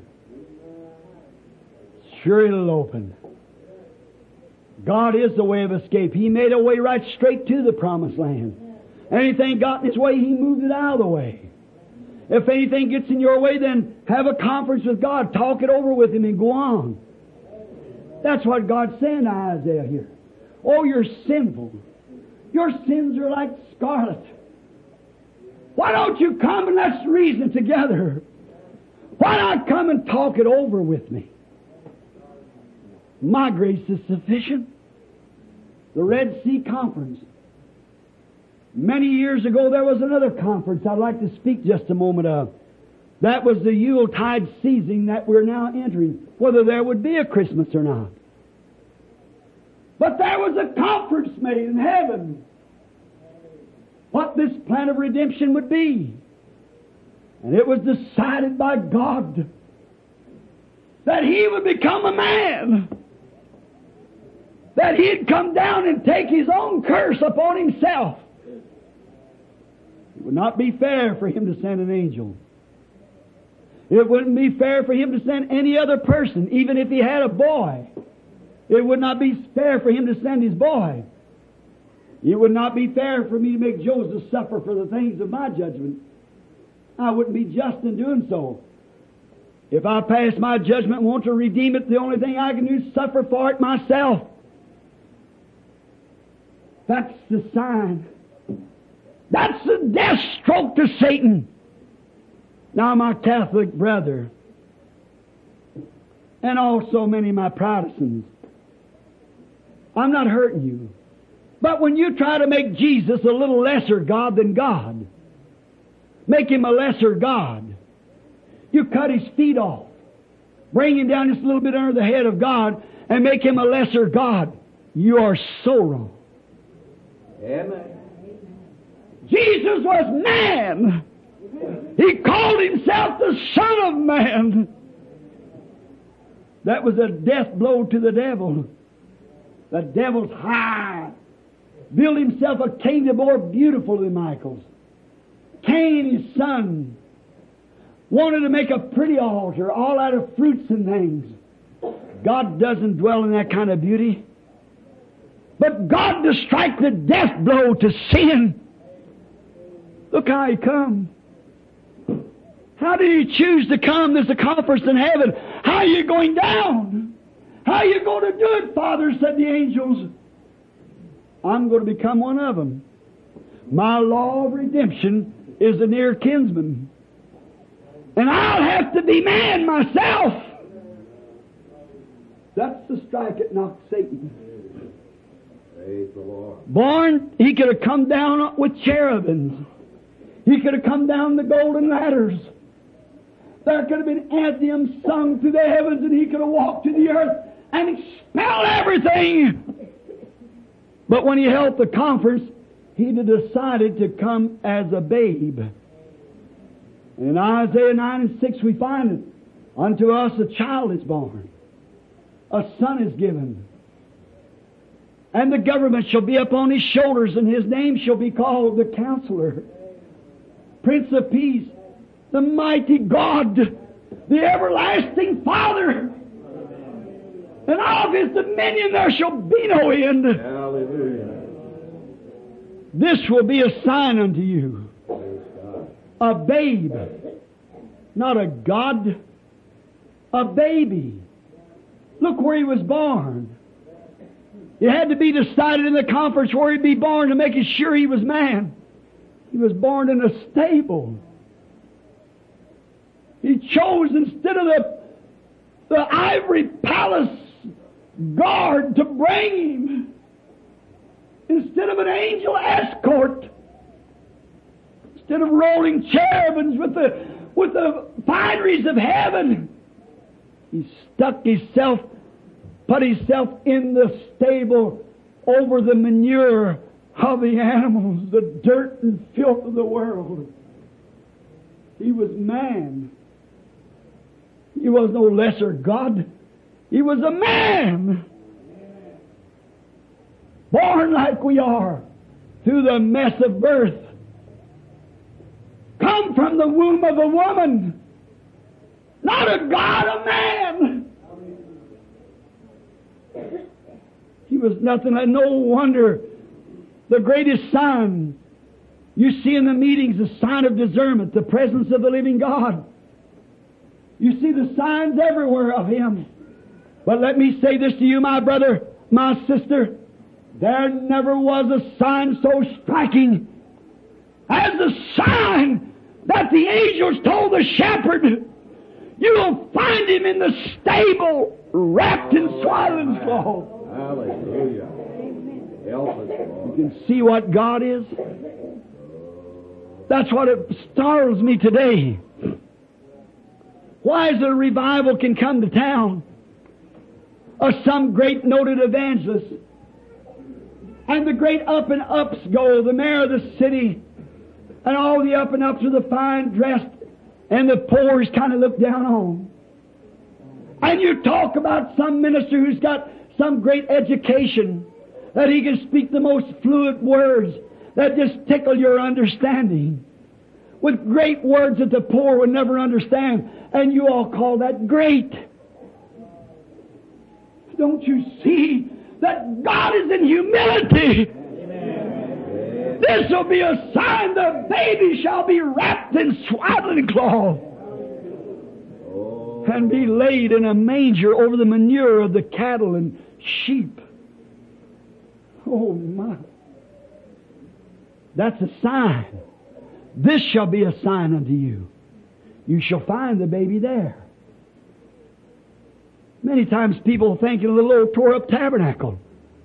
Sure it'll open. God is the way of escape. He made a way right straight to the promised land. Anything got in His way, He moved it out of the way. If anything gets in your way, then have a conference with God. Talk it over with Him and go on. That's what God's saying to Isaiah here. Oh, you're sinful. Your sins are like scarlet. Why don't you come and let's reason together? Why not come and talk it over with me? My grace is sufficient. The Red Sea Conference. Many years ago there was another conference I'd like to speak just a moment of. That was the Yuletide season that we're now entering, whether there would be a Christmas or not. But there was a conference made in heaven what this plan of redemption would be. And it was decided by God that He would become a man. That He'd come down and take His own curse upon Himself. It would not be fair for Him to send an angel. It wouldn't be fair for Him to send any other person, even if He had a boy. It would not be fair for Him to send His boy. It would not be fair for me to make Joseph suffer for the things of my judgment. I wouldn't be just in doing so. If I pass my judgment and want to redeem it, the only thing I can do is suffer for it myself. That's the sign. That's the death stroke to Satan. Now, my Catholic brother, and also many of my Protestants, I'm not hurting you. But when you try to make Jesus a little lesser God than God, make Him a lesser God, you cut His feet off, bring Him down just a little bit under the head of God, and make Him a lesser God, you are so wrong. Amen. Jesus was man. He called Himself the Son of Man. That was a death blow to the devil. The devil's high. Built himself a kingdom more beautiful than Michael's. Cain, his son, wanted to make a pretty altar all out of fruits and things. God doesn't dwell in that kind of beauty. But God to strike the death blow to sin. Look how He come. How did He choose to come? There's a conference in heaven. How are you going down? How are you going to do it, Father? Said the angels. I'm going to become one of them. My law of redemption is a near kinsman. And I'll have to be man myself. That's the strike that knocked Satan. Praise the Lord. Born, He could have come down with cherubims. He could have come down the golden ladders. There could have been anthems sung through the heavens, and He could have walked to the earth and expelled everything. But when He held the conference, He decided to come as a babe. In Isaiah nine and six we find it. Unto us a child is born. A son is given. And the government shall be upon His shoulders, and His name shall be called the Counselor, Prince of Peace, the mighty God, the everlasting Father. And of His dominion there shall be no end. Hallelujah. This will be a sign unto you. Praise God. A babe. Not a God. A baby. Look where He was born. It had to be decided in the conference where He'd be born to make it sure He was man. He was born in a stable. He chose, instead of the, the ivory palace guard to bring Him, instead of an angel escort, instead of rolling cherubims with the, with the fineries of heaven, He stuck Himself, put Himself in the stable over the manure of the animals, the dirt and filth of the world. He was man. He was no lesser God. He was a man. Born like we are, through the mess of birth. Come from the womb of a woman. Not a God, a man. He was nothing. No wonder the greatest sign you see in the meetings, the sign of discernment, the presence of the living God. You see the signs everywhere of Him. But let me say this to you, my brother, my sister. There never was a sign so striking as the sign that the angels told the shepherd, you'll find Him in the stable, wrapped in swaddling cloth. Hallelujah. Help us, Lord. You can see what God is. That's what it startles me today. Why is it a revival can come to town of some great noted evangelist, and the great up and ups go, the mayor of the city, and all the up and ups are the fine dressed, and the poor is kind of looked down on. And you talk about some minister who's got some great education, that he can speak the most fluent words that just tickle your understanding, with great words that the poor would never understand, and you all call that great. Don't you see that God is in humility? Amen. This will be a sign the baby shall be wrapped in swaddling cloth Oh. and be laid in a manger over the manure of the cattle and sheep. Oh my. That's a sign. This shall be a sign unto you. You shall find the baby there. Many times people think in a little old tore up tabernacle.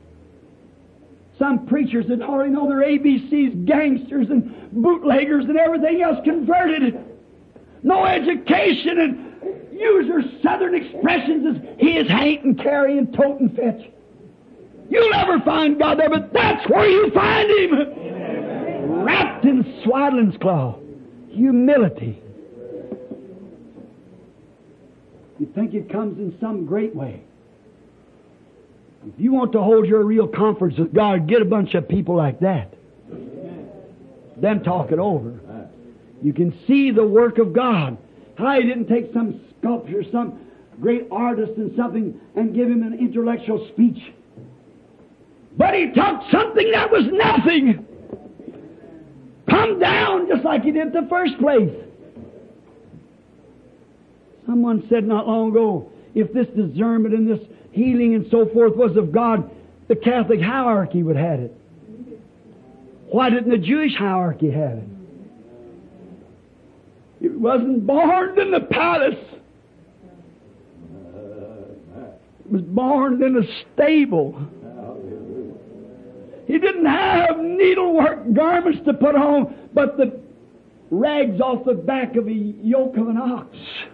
Some preachers that already know their A B Cs, gangsters and bootleggers and everything else converted. No education and use their southern expressions as he is haint and carry and tote and fetch. You'll never find God there, but that's where you find Him. Amen. Wrapped in swaddling's cloth. Humility. You think it comes in some great way. If you want to hold your real conference with God, get a bunch of people like that. Then talk it over. You can see the work of God. How He didn't take some sculptor, some great artist and something and give him an intellectual speech. But He took something that was nothing. Come down just like He did the first place. Someone said not long ago, if this discernment and this healing and so forth was of God, the Catholic hierarchy would have it. Why didn't the Jewish hierarchy have it? It wasn't born in the palace. It was born in a stable. He didn't have needlework garments to put on, but the rags off the back of a yoke of an ox,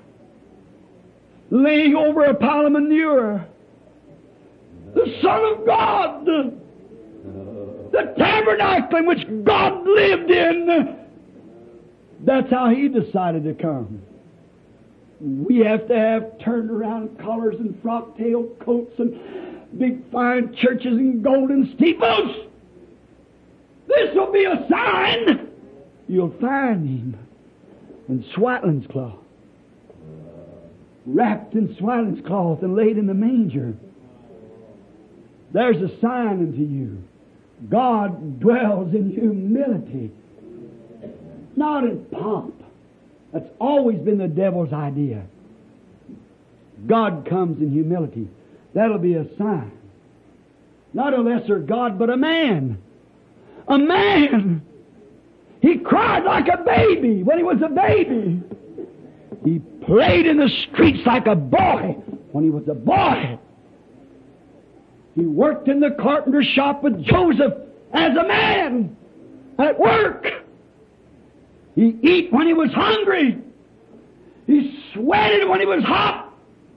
laying over a pile of manure. The Son of God, the, the tabernacle in which God lived in, that's how He decided to come. We have to have turned around collars and frock tail coats and big fine churches and golden steeples. This will be a sign. You'll find Him in swaddling's cloth. wrapped in swaddling's cloth and laid in the manger. There's a sign unto you. God dwells in humility, not in pomp. That's always been the devil's idea. God comes in humility. That'll be a sign. Not a lesser God, but a man. A man! He cried like a baby when he was a baby. He played in the streets like a boy when he was a boy. He worked in the carpenter shop with Joseph as a man at work. He ate when he was hungry. He sweated when he was hot.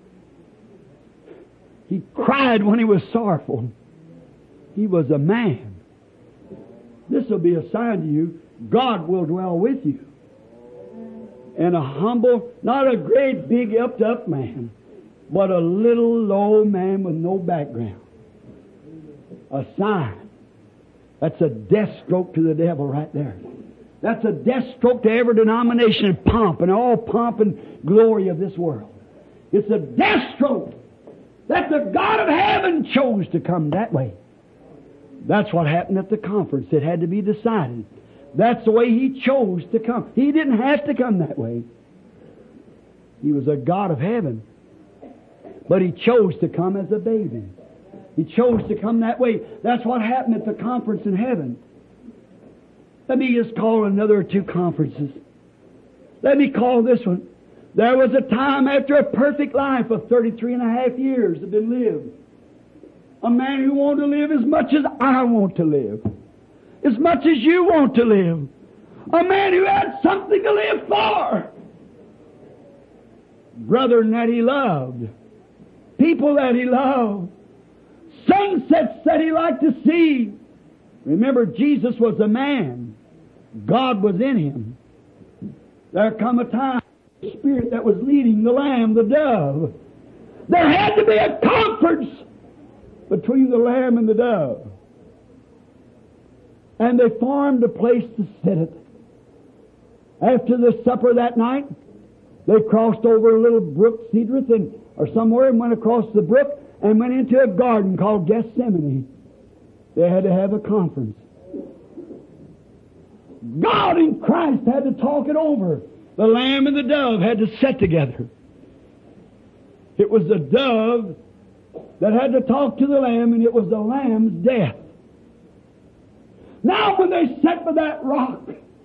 He cried when he was sorrowful. He was a man. This will be a sign to you. God will dwell with you. And a humble, not a great big upped up man, but a little low man with no background. A sign. That's a death stroke to the devil right there. That's a death stroke to every denomination and pomp and all pomp and glory of this world. It's a death stroke that the God of heaven chose to come that way. That's what happened at the conference. It had to be decided. That's the way He chose to come. He didn't have to come that way. He was a God of heaven. But He chose to come as a baby. He chose to come that way. That's what happened at the conference in heaven. Let me just call another two conferences. Let me call this one. There was a time after a perfect life of thirty-three and a half years had been lived. A man who wanted to live as much as I want to live. As much as you want to live. A man who had something to live for. Brethren that he loved. People that he loved. Sunsets that he liked to see. Remember, Jesus was a man. God was in him. There come a time, the Spirit that was leading the Lamb, the dove. There had to be a conference between the Lamb and the dove. And they formed a place to sit it. After the supper that night, they crossed over a little brook, Cedrith, and, or somewhere, and went across the brook and went into a garden called Gethsemane. They had to have a conference. God in Christ had to talk it over. The Lamb and the dove had to sit together. It was the dove that had to talk to the Lamb, and it was the Lamb's death. Now when they sat by that rock,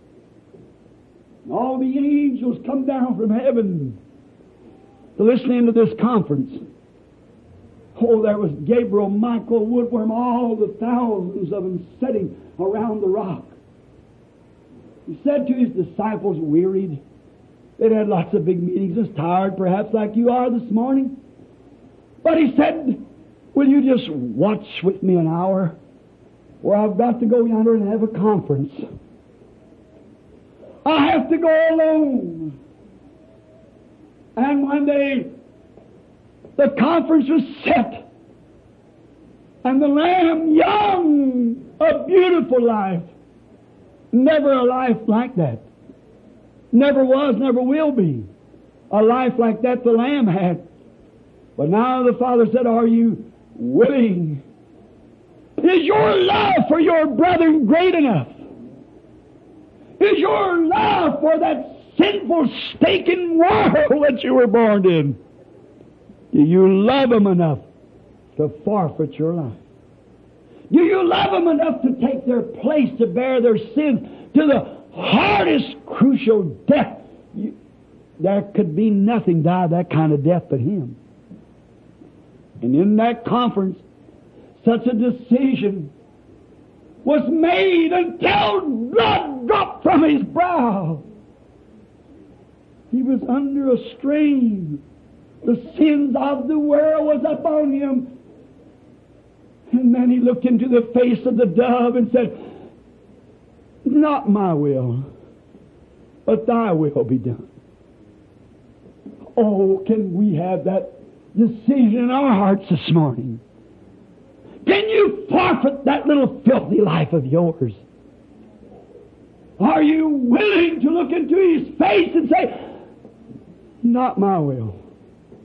all the angels come down from heaven to listen into this conference. Oh, there was Gabriel, Michael, Woodworm, all the thousands of them sitting around the rock. He said to his disciples, wearied. They'd had lots of big meetings, was tired perhaps like you are this morning. But he said, will you just watch with me an hour? Or I've got to go yonder and have a conference. I have to go alone. And when they, the conference was set, and the Lamb, young, a beautiful life, never a life like that. Never was, never will be. A life like that the Lamb had. But now the Father said, are you willing? Is your love for your brethren great enough? Is your love for that sinful, stinking world that you were born in? Do you love them enough to forfeit your life? Do you love them enough to take their place, to bear their sins to the hardest, crucial death? You, there could be nothing die that kind of death but Him. And in that conference, such a decision was made until blood dropped from His brow. He was under a strain. The sins of the world was upon Him. And then He looked into the face of the dove and said, not my will, but Thy will be done. Oh, can we have that decision in our hearts this morning? Can you forfeit that little filthy life of yours? Are you willing to look into His face and say, not my will,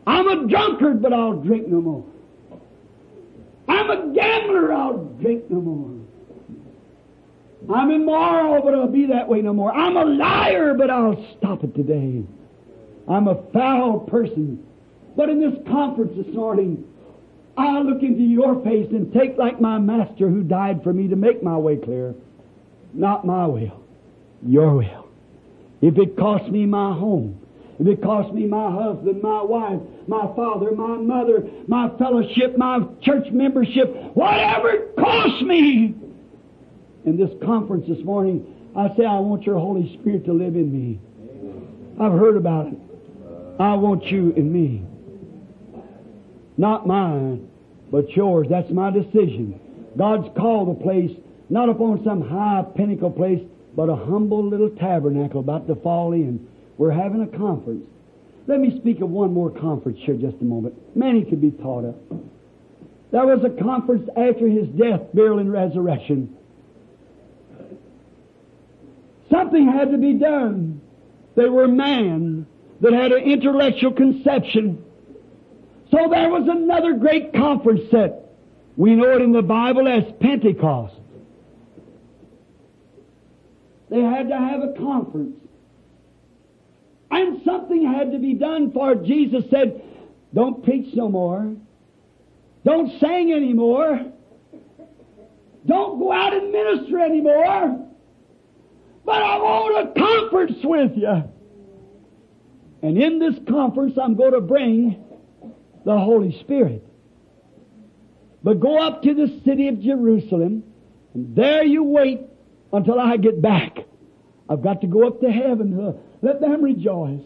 I'm a drunkard, but I'll drink no more. I'm a gambler, I'll drink no more. I'm immoral, but I'll be that way no more. I'm a liar, but I'll stop it today. I'm a foul person. But in this conference this morning, I'll look into your face and take like my Master who died for me to make my way clear. Not my will, your will. If it costs me my home, if it costs me my husband, my wife, my father, my mother, my fellowship, my church membership, whatever it costs me. In this conference this morning, I say, I want your Holy Spirit to live in me. I've heard about it. I want you in me. Not mine, but yours. That's my decision. God's called the place, not upon some high pinnacle place, but a humble little tabernacle about to fall in. We're having a conference. Let me speak of one more conference here just a moment. Many could be taught of. There was a conference after His death, burial, and resurrection. Something had to be done. They were man that had an intellectual conception. So there was another great conference set. We know it in the Bible as Pentecost. They had to have a conference. And something had to be done, for Jesus said, don't preach no more. Don't sing anymore. Don't go out and minister anymore. But I want a conference with you. And in this conference, I'm going to bring the Holy Spirit. But go up to the city of Jerusalem, and there you wait until I get back. I've got to go up to heaven to let them rejoice.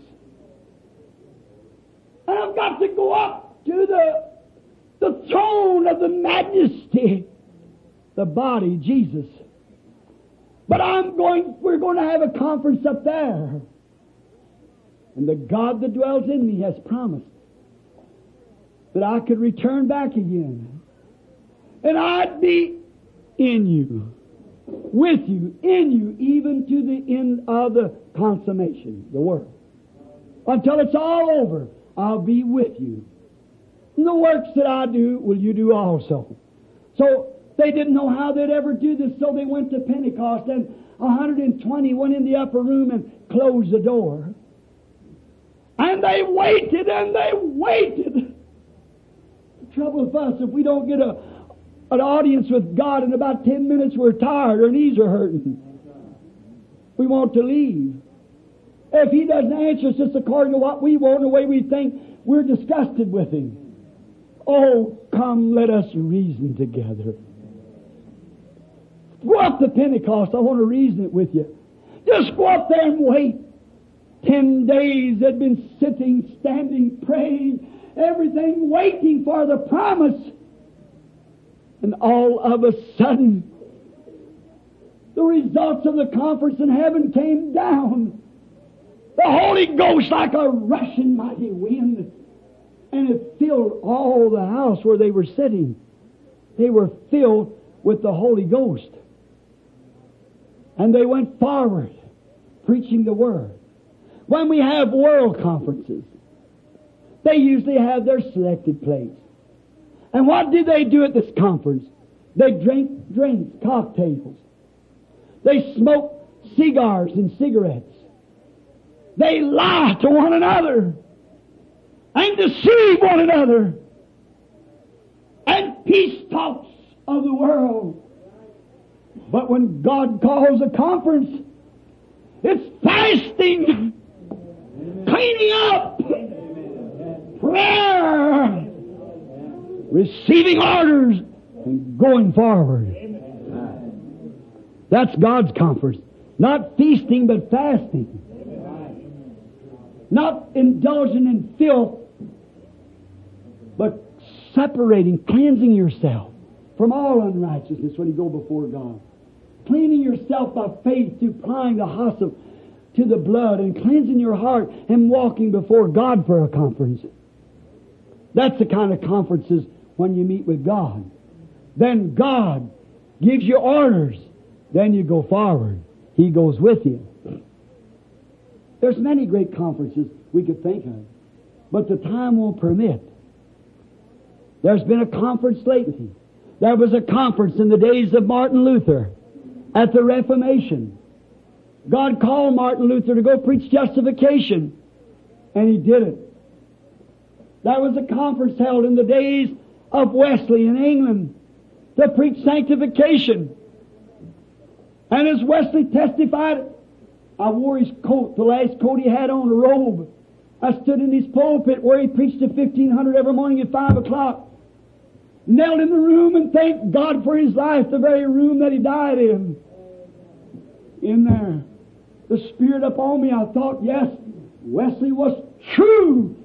And I've got to go up to the, the throne of the majesty, the body, Jesus. But I'm going, we're going to have a conference up there. And the God that dwells in me has promised that I could return back again. And I'd be in you, with you, in you, even to the end of the consummation, the work. Until it's all over, I'll be with you. And the works that I do, will you do also. So they didn't know how they'd ever do this, so they went to Pentecost, and one hundred twenty went in the upper room and closed the door. And they waited and they waited. The trouble with us, if we don't get a an audience with God in about ten minutes, we're tired, our knees are hurting. We want to leave. If He doesn't answer us just according to what we want, the way we think, we're disgusted with Him. Oh, come, let us reason together. Go up to Pentecost. I want to reason it with you. Just go up there and wait. Ten days they'd been sitting, standing, praying, everything waiting for the promise. And all of a sudden, the results of the conference in heaven came down. The Holy Ghost like a rushing mighty wind. And it filled all the house where they were sitting. They were filled with the Holy Ghost. And they went forward, preaching the Word. When we have world conferences, they usually have their selected place. And what do they do at this conference? They drink drinks, cocktails. They smoke cigars and cigarettes. They lie to one another and deceive one another. And peace talks of the world. But when God calls a conference, it's fasting, cleaning up, prayer, receiving orders, and going forward. That's God's conference. Not feasting, but fasting. Not indulging in filth, but separating, cleansing yourself from all unrighteousness when you go before God. Cleaning yourself by faith through applying the hyssop to the blood and cleansing your heart and walking before God for a conference. That's the kind of conferences when you meet with God. Then God gives you orders. Then you go forward. He goes with you. There's many great conferences we could think of. but the time won't permit. There's been a conference lately. There was a conference in the days of Martin Luther at the Reformation. God called Martin Luther to go preach justification, and he did it. There was a conference held in the days of Wesley in England to preach sanctification. And as Wesley testified, I wore his coat, the last coat he had on, a robe. I stood in his pulpit where he preached to fifteen hundred every morning at five o'clock. Knelt in the room and thanked God for his life, the very room that he died in. In there. The Spirit upon me, I thought, yes, Wesley was true.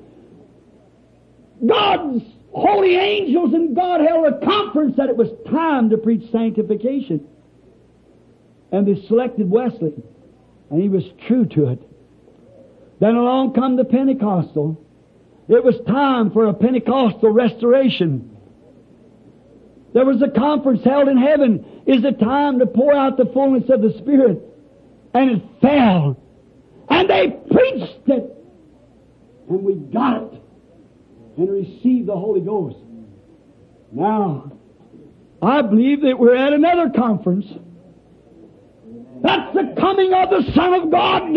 God's holy angels and God held a conference that it was time to preach sanctification. And they selected Wesley, and he was true to it. Then along come the Pentecostal. It was time for a Pentecostal restoration. There was a conference held in heaven. Is it time to pour out the fullness of the Spirit? And it fell. And they preached it. And we got it. And received the Holy Ghost. Now, I believe that we're at another conference. That's the coming of the Son of God.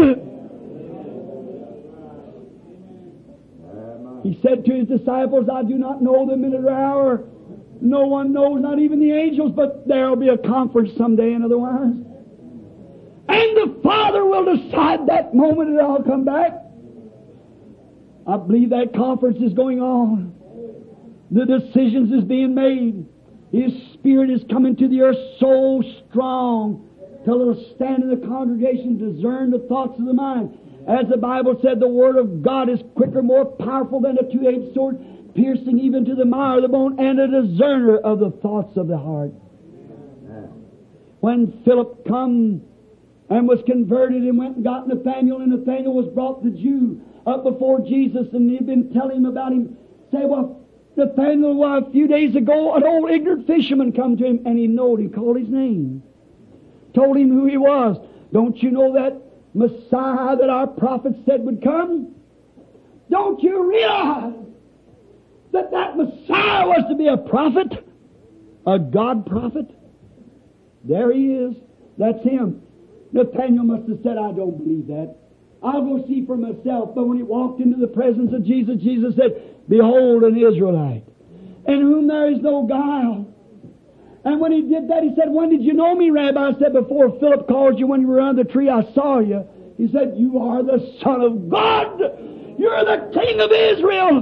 He said to his disciples, I do not know the minute or hour. No one knows, not even the angels, but there will be a conference someday and otherwise. And the Father will decide that moment and I'll come back. I believe that conference is going on. The decisions is being made. His Spirit is coming to the earth so strong till it'll stand in the congregation, discern the thoughts of the mind. As the Bible said, the Word of God is quicker, more powerful than a two-edged sword, piercing even to the marrow of the bone, and a discerner of the thoughts of the heart. When Philip come and was converted and went and got Nathanael, and Nathanael was brought the Jew up before Jesus, and he'd been telling him about him, say, well, Nathanael, well, a few days ago, an old ignorant fisherman come to him, and he knowed him, called his name, told him who he was. Don't you know that Messiah that our prophet said would come? Don't you realize that that Messiah was to be a prophet? A God prophet? There he is. That's him. Nathanael must have said, I don't believe that. I'll go see for myself. But when he walked into the presence of Jesus, Jesus said, behold an Israelite, in whom there is no guile. And when he did that, he said, when did you know me, Rabbi? I said, before Philip called you when you were under the tree, I saw you. He said, you are the Son of God. You're the King of Israel.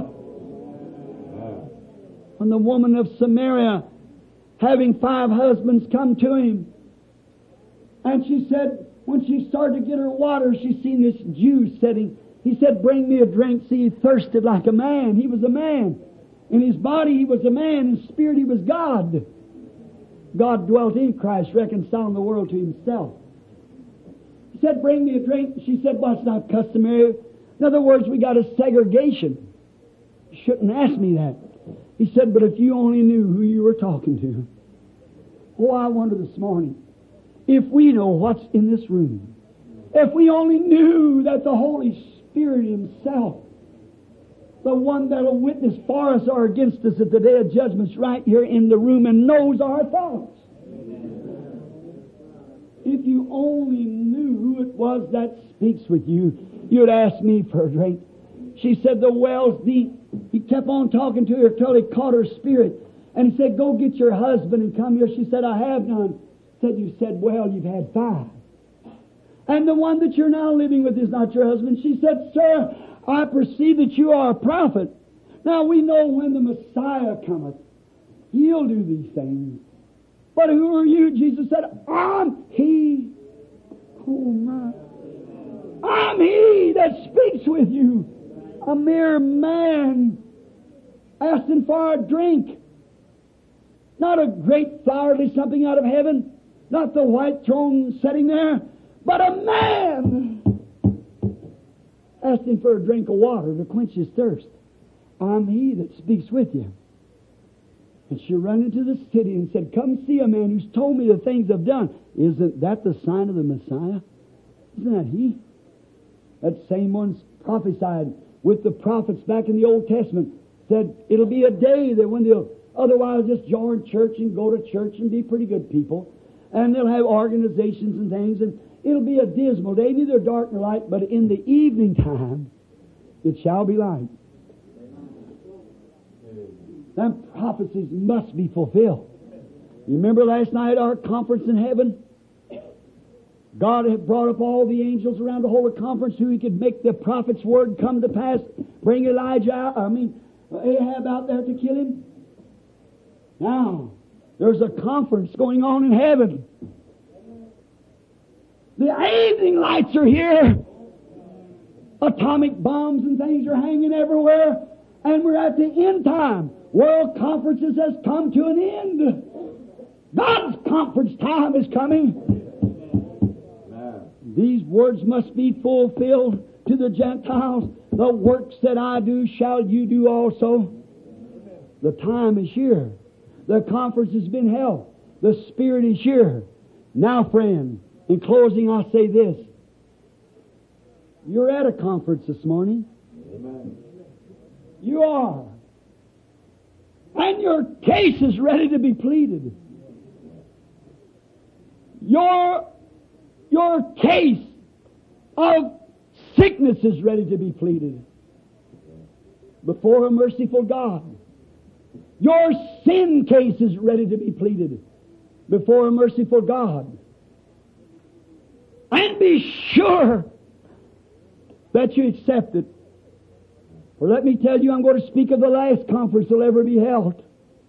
When the woman of Samaria, having five husbands, come to him, and she said, when she started to get her water, she seen this Jew sitting. He said, bring me a drink. See, he thirsted like a man. He was a man. In his body, he was a man. In spirit, he was God. God dwelt in Christ, reconciling the world to himself. He said, bring me a drink. She said, well, it's not customary. In other words, we got a segregation. You shouldn't ask me that. He said, but if you only knew who you were talking to. Oh, I wonder this morning, if we know what's in this room, if we only knew that the Holy Spirit himself, the one that will witness for us or against us at the day of judgment's right here in the room and knows our thoughts. If you only knew who it was that speaks with you, you'd ask me for a drink. She said, the well's deep. He kept on talking to her till he caught her spirit. And he said, go get your husband and come here. She said, I have none. He said, you said, well, you've had five. And the one that you're now living with is not your husband. She said, sir, I perceive that you are a prophet. Now we know when the Messiah cometh, he'll do these things. But who are you? Jesus said, I'm he. Oh my. I'm he that speaks with you. A mere man asking for a drink. Not a great flowery something out of heaven. Not the white throne sitting there. But a man asking for a drink of water to quench his thirst. I'm he that speaks with you. And she ran into the city and said, come see a man who's told me the things I've done. Isn't that the sign of the Messiah? Isn't that he? That same one's prophesied with the prophets back in the Old Testament. Said it'll be a day that when they'll otherwise just join church and go to church and be pretty good people. And they'll have organizations and things, and it'll be a dismal day, neither dark nor light, but in the evening time it shall be light. Them prophecies must be fulfilled. You remember last night our conference in heaven? God had brought up all the angels around to hold a conference so He could make the prophet's word come to pass, bring Elijah out, I mean, Ahab out there to kill him. Now, there's a conference going on in heaven. The evening lights are here. Atomic bombs and things are hanging everywhere. And we're at the end time. World conferences has come to an end. God's conference time is coming. These words must be fulfilled to the Gentiles. The works that I do shall you do also. The time is here. The conference has been held. The Spirit is here. Now, friend, in closing, I'll say this. You're at a conference this morning. Amen. You are. And your case is ready to be pleaded. Your, your case of sickness is ready to be pleaded before a merciful God. Your sin case is ready to be pleaded before a merciful God. And be sure that you accept it. For let me tell you, I'm going to speak of the last conference that will ever be held.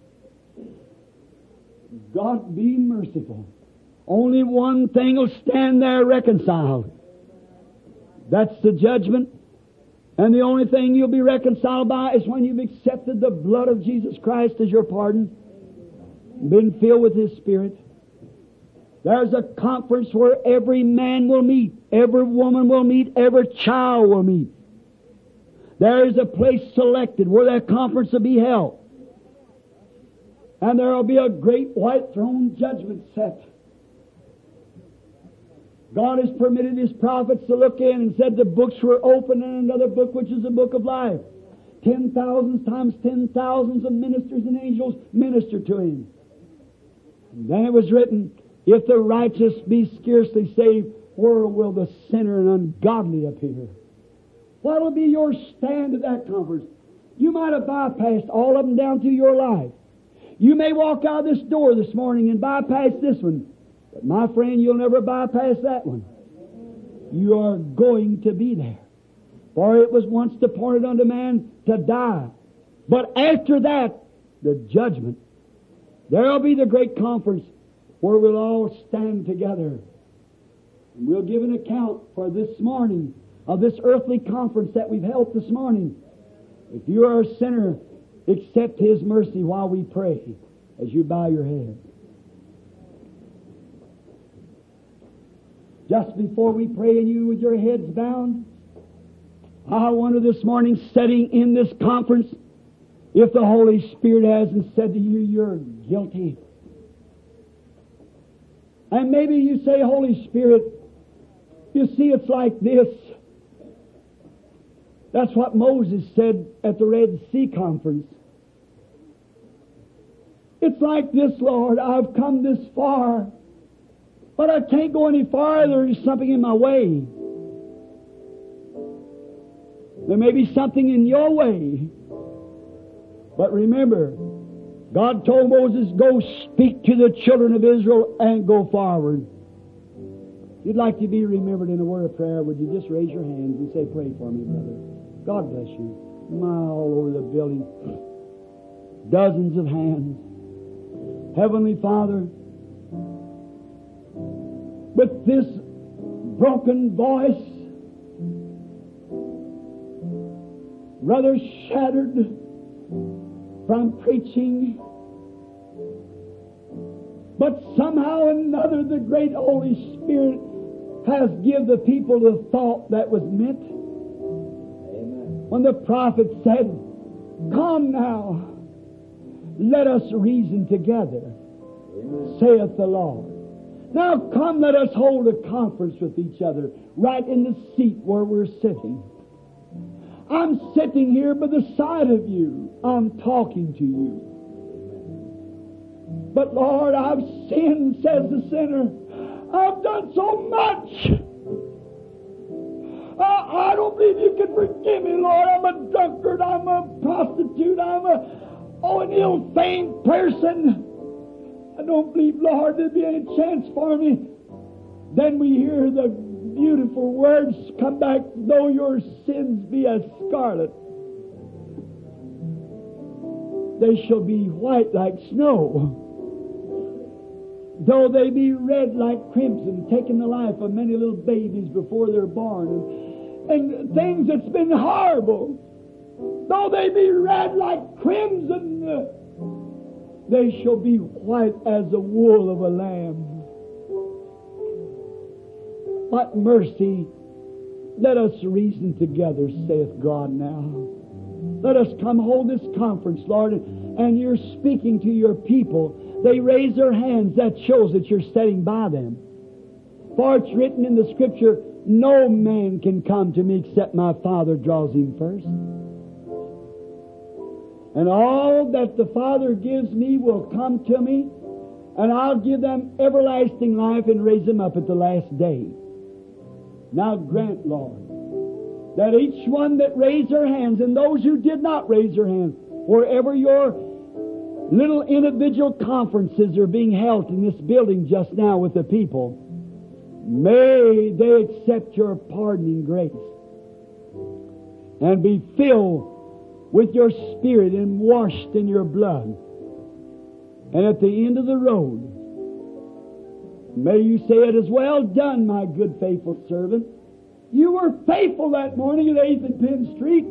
God be merciful. Only one thing will stand there reconciled. That's the judgment. And the only thing you'll be reconciled by is when you've accepted the blood of Jesus Christ as your pardon, been filled with His Spirit. There's a conference where every man will meet, every woman will meet, every child will meet. There is a place selected where that conference will be held. And there will be a great white throne judgment set. God has permitted His prophets to look in and said the books were open, and another book which is the book of life. Ten thousands times ten thousands of ministers and angels ministered to Him. And then it was written, if the righteous be scarcely saved, where will the sinner and ungodly appear? What will be your stand at that conference? You might have bypassed all of them down through your life. You may walk out this door this morning and bypass this one. But my friend, you'll never bypass that one. You are going to be there. For it was once appointed unto man to die. But after that, the judgment. There'll be the great conference where we'll all stand together. And we'll give an account for this morning of this earthly conference that we've held this morning. If you are a sinner, accept His mercy while we pray as you bow your head. Just before we pray and you with your heads bowed, I wonder this morning, sitting in this conference, if the Holy Spirit hasn't said to you, you're guilty. And maybe you say, Holy Spirit, you see, it's like this. That's what Moses said at the Red Sea conference. It's like this, Lord, I've come this far, but I can't go any farther. There's something in my way. There may be something in your way. But remember, God told Moses, go speak to the children of Israel and go forward. If you'd like to be remembered in a word of prayer, would you just raise your hands and say, pray for me, brother. God bless you. My, all over the building. Dozens of hands. Heavenly Father, with this broken voice, rather shattered from preaching, but somehow or another the great Holy Spirit has given the people the thought that was meant. Amen. When the prophet said, come now, let us reason together, Amen. Saith the Lord. Now come, let us hold a conference with each other right in the seat where we're sitting. I'm sitting here by the side of you. I'm talking to you. But Lord, I've sinned, says the sinner. I've done so much. I, I don't believe you can forgive me, Lord. I'm a drunkard. I'm a prostitute. I'm a, oh, an ill-famed person. I don't believe, Lord, there'd be any chance for me. Then we hear the beautiful words come back, though your sins be as scarlet, they shall be white like snow. Though they be red like crimson, taking the life of many little babies before they're born, and, and things that's been horrible. Though they be red like crimson, uh, they shall be white as the wool of a lamb. What mercy! Let us reason together, saith God now. Let us come hold this conference, Lord, and you're speaking to your people. They raise their hands. That shows that you're sitting by them. For it's written in the Scripture, no man can come to me except my Father draws him first. And all that the Father gives me will come to me, and I'll give them everlasting life and raise them up at the last day. Now grant, Lord, that each one that raised their hands and those who did not raise their hands, wherever your little individual conferences are being held in this building just now with the people, may they accept your pardoning grace and be filled with your Spirit and washed in your blood. And at the end of the road, may you say it as well done, my good faithful servant. You were faithful that morning at eighth and Penn Street.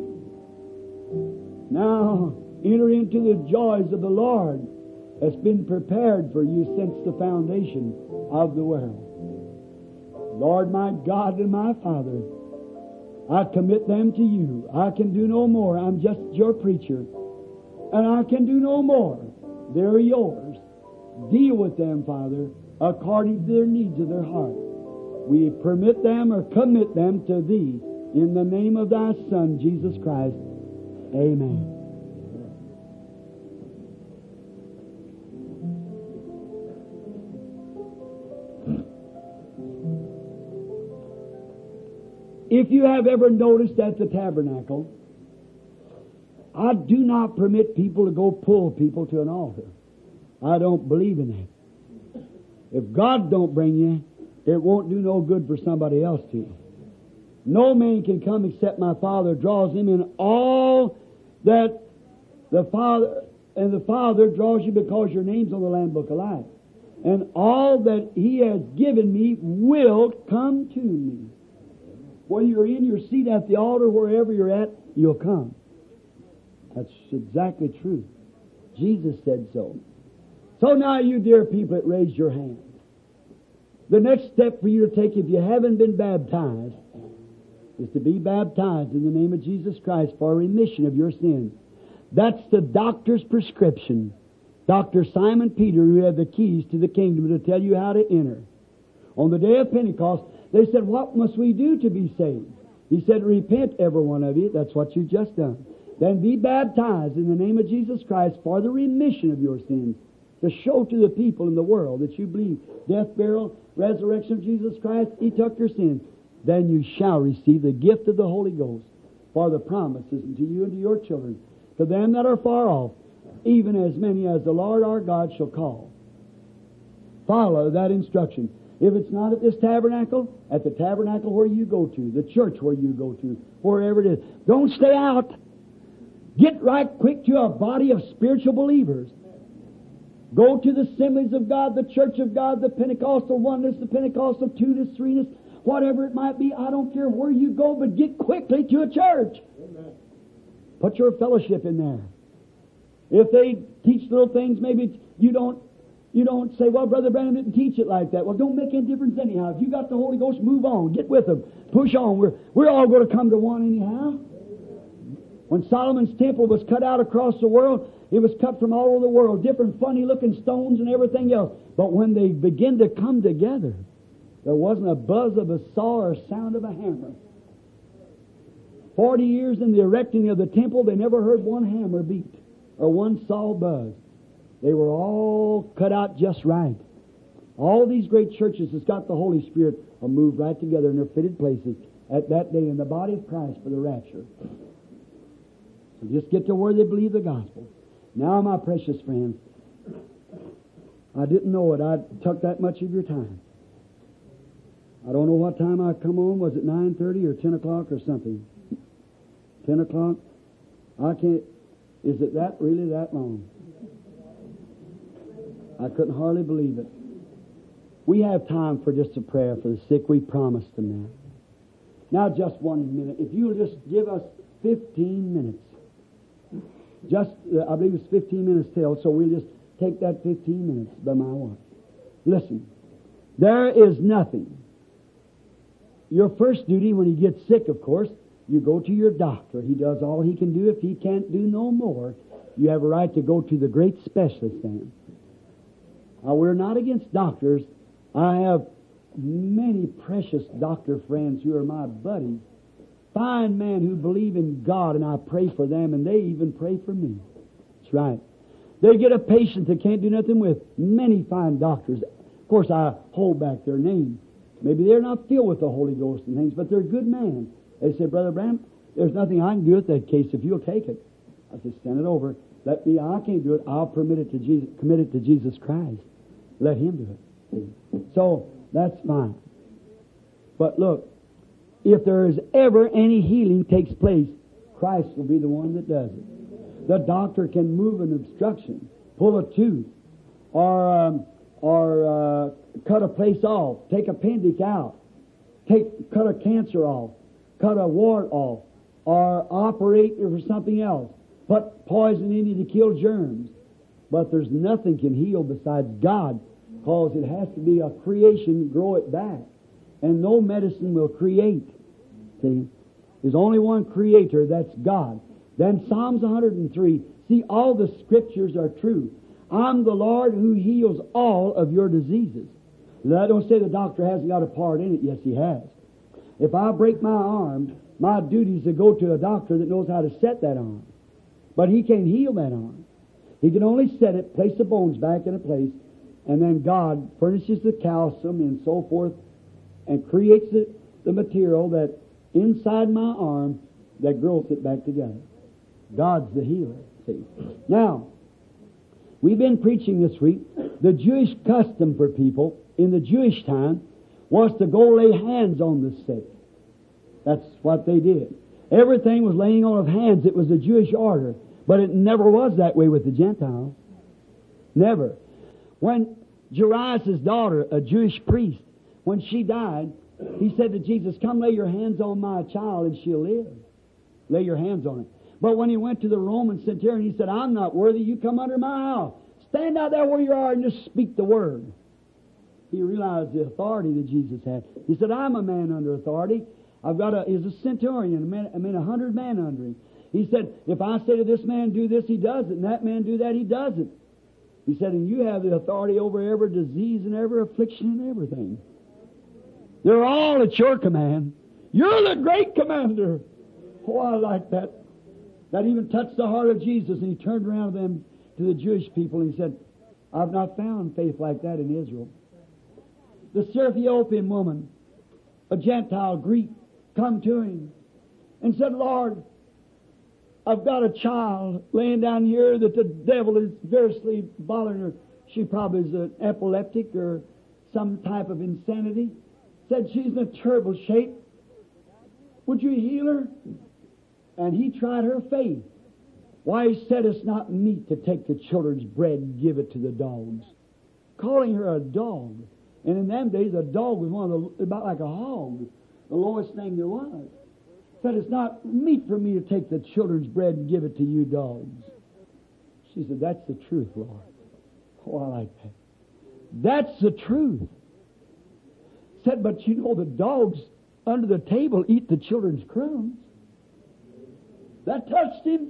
Now enter into the joys of the Lord that's been prepared for you since the foundation of the world. Lord, my God and my Father, I commit them to you. I can do no more. I'm just your preacher. And I can do no more. They're yours. Deal with them, Father, according to their needs of their heart. We permit them or commit them to Thee in the name of Thy Son, Jesus Christ. Amen. If you have ever noticed at the tabernacle, I do not permit people to go pull people to an altar. I don't believe in that. If God don't bring you, it won't do no good for somebody else to. No man can come except my Father draws him, and all that the Father and the Father draws you because your name's on the Lamb Book of Life. And all that He has given me will come to me. Whether you're in your seat at the altar, wherever you're at, you'll come. That's exactly true. Jesus said so. So now, you dear people that raised your hand, the next step for you to take, if you haven't been baptized, is to be baptized in the name of Jesus Christ for remission of your sins. That's the doctor's prescription. Doctor Simon Peter, who had the keys to the kingdom to tell you how to enter. On the day of Pentecost, they said, what must we do to be saved? He said, repent, every one of you. That's what you've just done. Then be baptized in the name of Jesus Christ for the remission of your sins, to show to the people in the world that you believe death, burial, resurrection of Jesus Christ, He took your sins. Then you shall receive the gift of the Holy Ghost, for the promises unto you and to your children, to them that are far off, even as many as the Lord our God shall call. Follow that instruction. If it's not at this tabernacle, at the tabernacle where you go to, the church where you go to, wherever it is. Don't stay out. Get right quick to a body of spiritual believers. Go to the assemblies of God, the church of God, the Pentecostal oneness, the Pentecostal two-ness, three-ness, whatever it might be. I don't care where you go, but get quickly to a church. Amen. Put your fellowship in there. If they teach little things, maybe you don't You don't say, well, Brother Branham didn't teach it like that. Well, don't make any difference anyhow. If you got the Holy Ghost, move on. Get with them. Push on. We're, we're all going to come to one anyhow. When Solomon's temple was cut out across the world, it was cut from all over the world, different funny-looking stones and everything else. But when they began to come together, there wasn't a buzz of a saw or sound of a hammer. Forty years in the erecting of the temple, they never heard one hammer beat or one saw buzz. They were all cut out just right. All these great churches that's got the Holy Spirit will move right together in their fitted places at that day in the body of Christ for the rapture. So just get to where they believe the gospel. Now, my precious friends, I didn't know it. I took that much of your time. I don't know what time I come on. Was it nine thirty or ten o'clock or something? ten o'clock? I can't... Is it that really that long? I couldn't hardly believe it. We have time for just a prayer for the sick. We promised them that. Now, just one minute. If you'll just give us fifteen minutes. Just, uh, I believe it's fifteen minutes till, so we'll just take that fifteen minutes by my watch. Listen, there is nothing. Your first duty when you get sick, of course, you go to your doctor. He does all he can do. If he can't do no more, you have a right to go to the great specialist then. Now, we're not against doctors. I have many precious doctor friends who are my buddies. Fine men who believe in God, and I pray for them, and they even pray for me. That's right. They get a patient they can't do nothing with. Many fine doctors. Of course, I hold back their names. Maybe they're not filled with the Holy Ghost and things, but they're good men. They say, Brother Branham, there's nothing I can do with that case if you'll take it. I said, send it over. Let me, I can't do it. I'll permit it to Jesus, commit it to Jesus Christ. Let Him do it. So, that's fine. But look, if there is ever any healing takes place, Christ will be the one that does it. The doctor can move an obstruction, pull a tooth, or um, or uh, cut a place off, take appendix out, take cut a cancer off, cut a wart off, or operate for something else, put poison in you to kill germs. But there's nothing can heal besides God, because it has to be a creation, grow it back. And no medicine will create. See? There's only one creator, that's God. Then Psalms one hundred three, see, all the scriptures are true. I'm the Lord who heals all of your diseases. Now, I don't say the doctor hasn't got a part in it. Yes, he has. If I break my arm, my duty is to go to a doctor that knows how to set that arm. But he can't heal that arm. He can only set it, place the bones back in a place, and then God furnishes the calcium and so forth, and creates the, the material that inside my arm that grows it back together. God's the healer, see. Now, we've been preaching this week, the Jewish custom for people in the Jewish time was to go lay hands on the sick. That's what they did. Everything was laying on of hands. It was a Jewish order. But it never was that way with the Gentiles. Never. When Jairus' daughter, a Jewish priest, when she died, he said to Jesus, come lay your hands on my child and she'll live. Lay your hands on it. But when he went to the Roman centurion, he said, I'm not worthy. You come under my house. Stand out there where you are and just speak the word. He realized the authority that Jesus had. He said, I'm a man under authority. I've got a, he's a centurion, a man, I mean a hundred men under him. He said, if I say to this man, do this, he does it, and that man do that, he does it. He said, and you have the authority over every disease and every affliction and everything. They're all at your command. You're the great commander. Oh, I like that. That even touched the heart of Jesus, and he turned around to them, to the Jewish people, and he said, I've not found faith like that in Israel. The Ethiopian woman, a Gentile Greek, come to him and said, Lord, I've got a child laying down here that the devil is variously bothering her. She probably is an epileptic or some type of insanity. Said she's in a terrible shape. Would you heal her? And he tried her faith. Why, he said it's not meet to take the children's bread and give it to the dogs. Calling her a dog. And in them days, a dog was one of the, about like a hog, the lowest thing there was. Said, it's not meet for me to take the children's bread and give it to you dogs. She said, that's the truth, Lord. Oh, I like that. That's the truth. Said, but you know, the dogs under the table eat the children's crumbs. That touched him.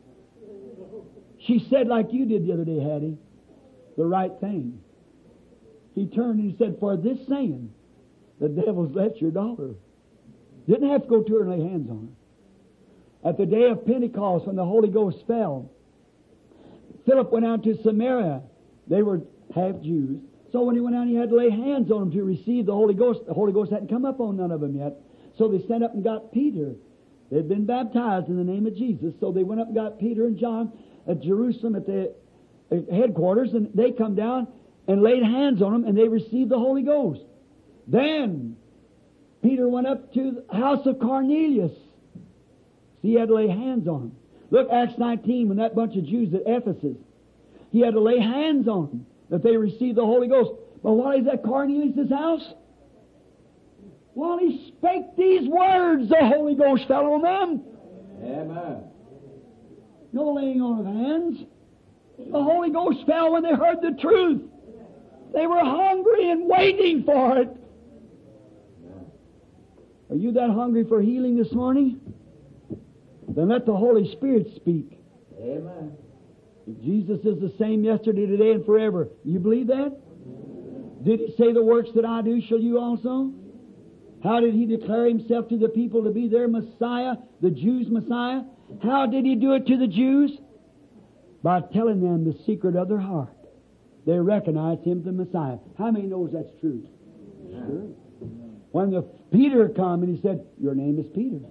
She said, like you did the other day, Hattie, the right thing. He turned and he said, for this saying, the devil's left your daughter. Didn't have to go to her and lay hands on her. At the day of Pentecost, when the Holy Ghost fell, Philip went out to Samaria. They were half Jews. So when he went out, he had to lay hands on them to receive the Holy Ghost. The Holy Ghost hadn't come up on none of them yet. So they sent up and got Peter. They'd been baptized in the name of Jesus. So they went up and got Peter and John at Jerusalem at the headquarters, and they come down and laid hands on them, and they received the Holy Ghost. Then Peter went up to the house of Cornelius. So he had to lay hands on them. Look, Acts nineteen, when that bunch of Jews at Ephesus, he had to lay hands on them that they received the Holy Ghost. But while he's at Cornelius' house, while he spake these words, the Holy Ghost fell on them. Amen. No laying on of hands. The Holy Ghost fell when they heard the truth. They were hungry and waiting for it. Are you that hungry for healing this morning? Then let the Holy Spirit speak. Amen. If Jesus is the same yesterday, today, and forever, you believe that? Did He say, the works that I do shall you also? How did He declare Himself to the people to be their Messiah, the Jews' Messiah? How did He do it to the Jews? By telling them the secret of their heart. They recognized Him the Messiah. How many knows that's true? Sure. When the Peter come and he said, your name is Peter.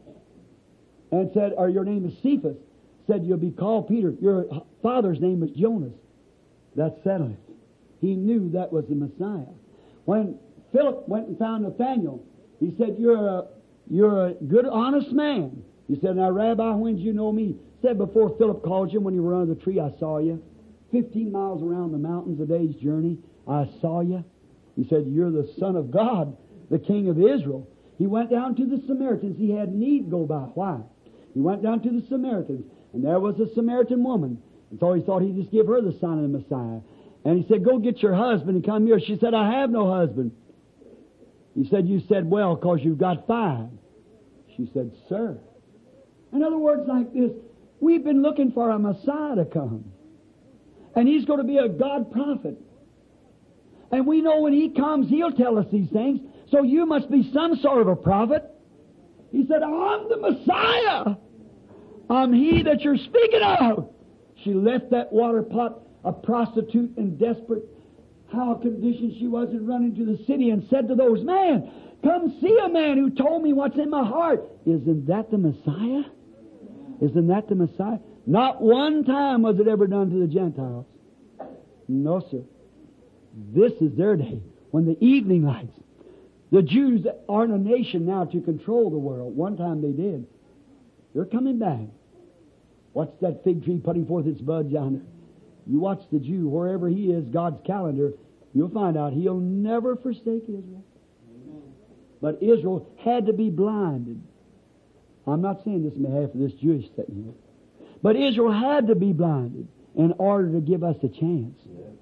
And said, or your name is Cephas. Said, you'll be called Peter. Your father's name was Jonas. That settled it. He knew that was the Messiah. When Philip went and found Nathanael, he said, you're a, you're a good, honest man. He said, now, Rabbi, when did you know me? Said, before Philip called you, when you were under the tree, I saw you. Fifteen miles around the mountains, a day's journey, I saw you. He said, you're the Son of God, the King of Israel. He went down to the Samaritans. He had need go by. Why? He went down to the Samaritans, and there was a Samaritan woman. And so he thought he'd just give her the sign of the Messiah. And he said, go get your husband and come here. She said, I have no husband. He said, you said, well, because you've got five. She said, sir. In other words, like this, we've been looking for a Messiah to come. And He's going to be a God prophet. And we know when He comes, He'll tell us these things. So you must be some sort of a prophet. He said, I'm the Messiah. I'm He that you're speaking of. She left that water pot, a prostitute and desperate, how conditioned she was, and run into the city and said to those, man, come see a man who told me what's in my heart. Isn't that the Messiah? Isn't that the Messiah? Not one time was it ever done to the Gentiles. No, sir. This is their day. When the evening lights. The Jews aren't a nation now to control the world. One time they did. They're coming back. Watch that fig tree putting forth its buds yonder. You watch the Jew, wherever he is, God's calendar, you'll find out He'll never forsake Israel. Amen. But Israel had to be blinded. I'm not saying this on behalf of this Jewish sitting here. But Israel had to be blinded in order to give us a chance.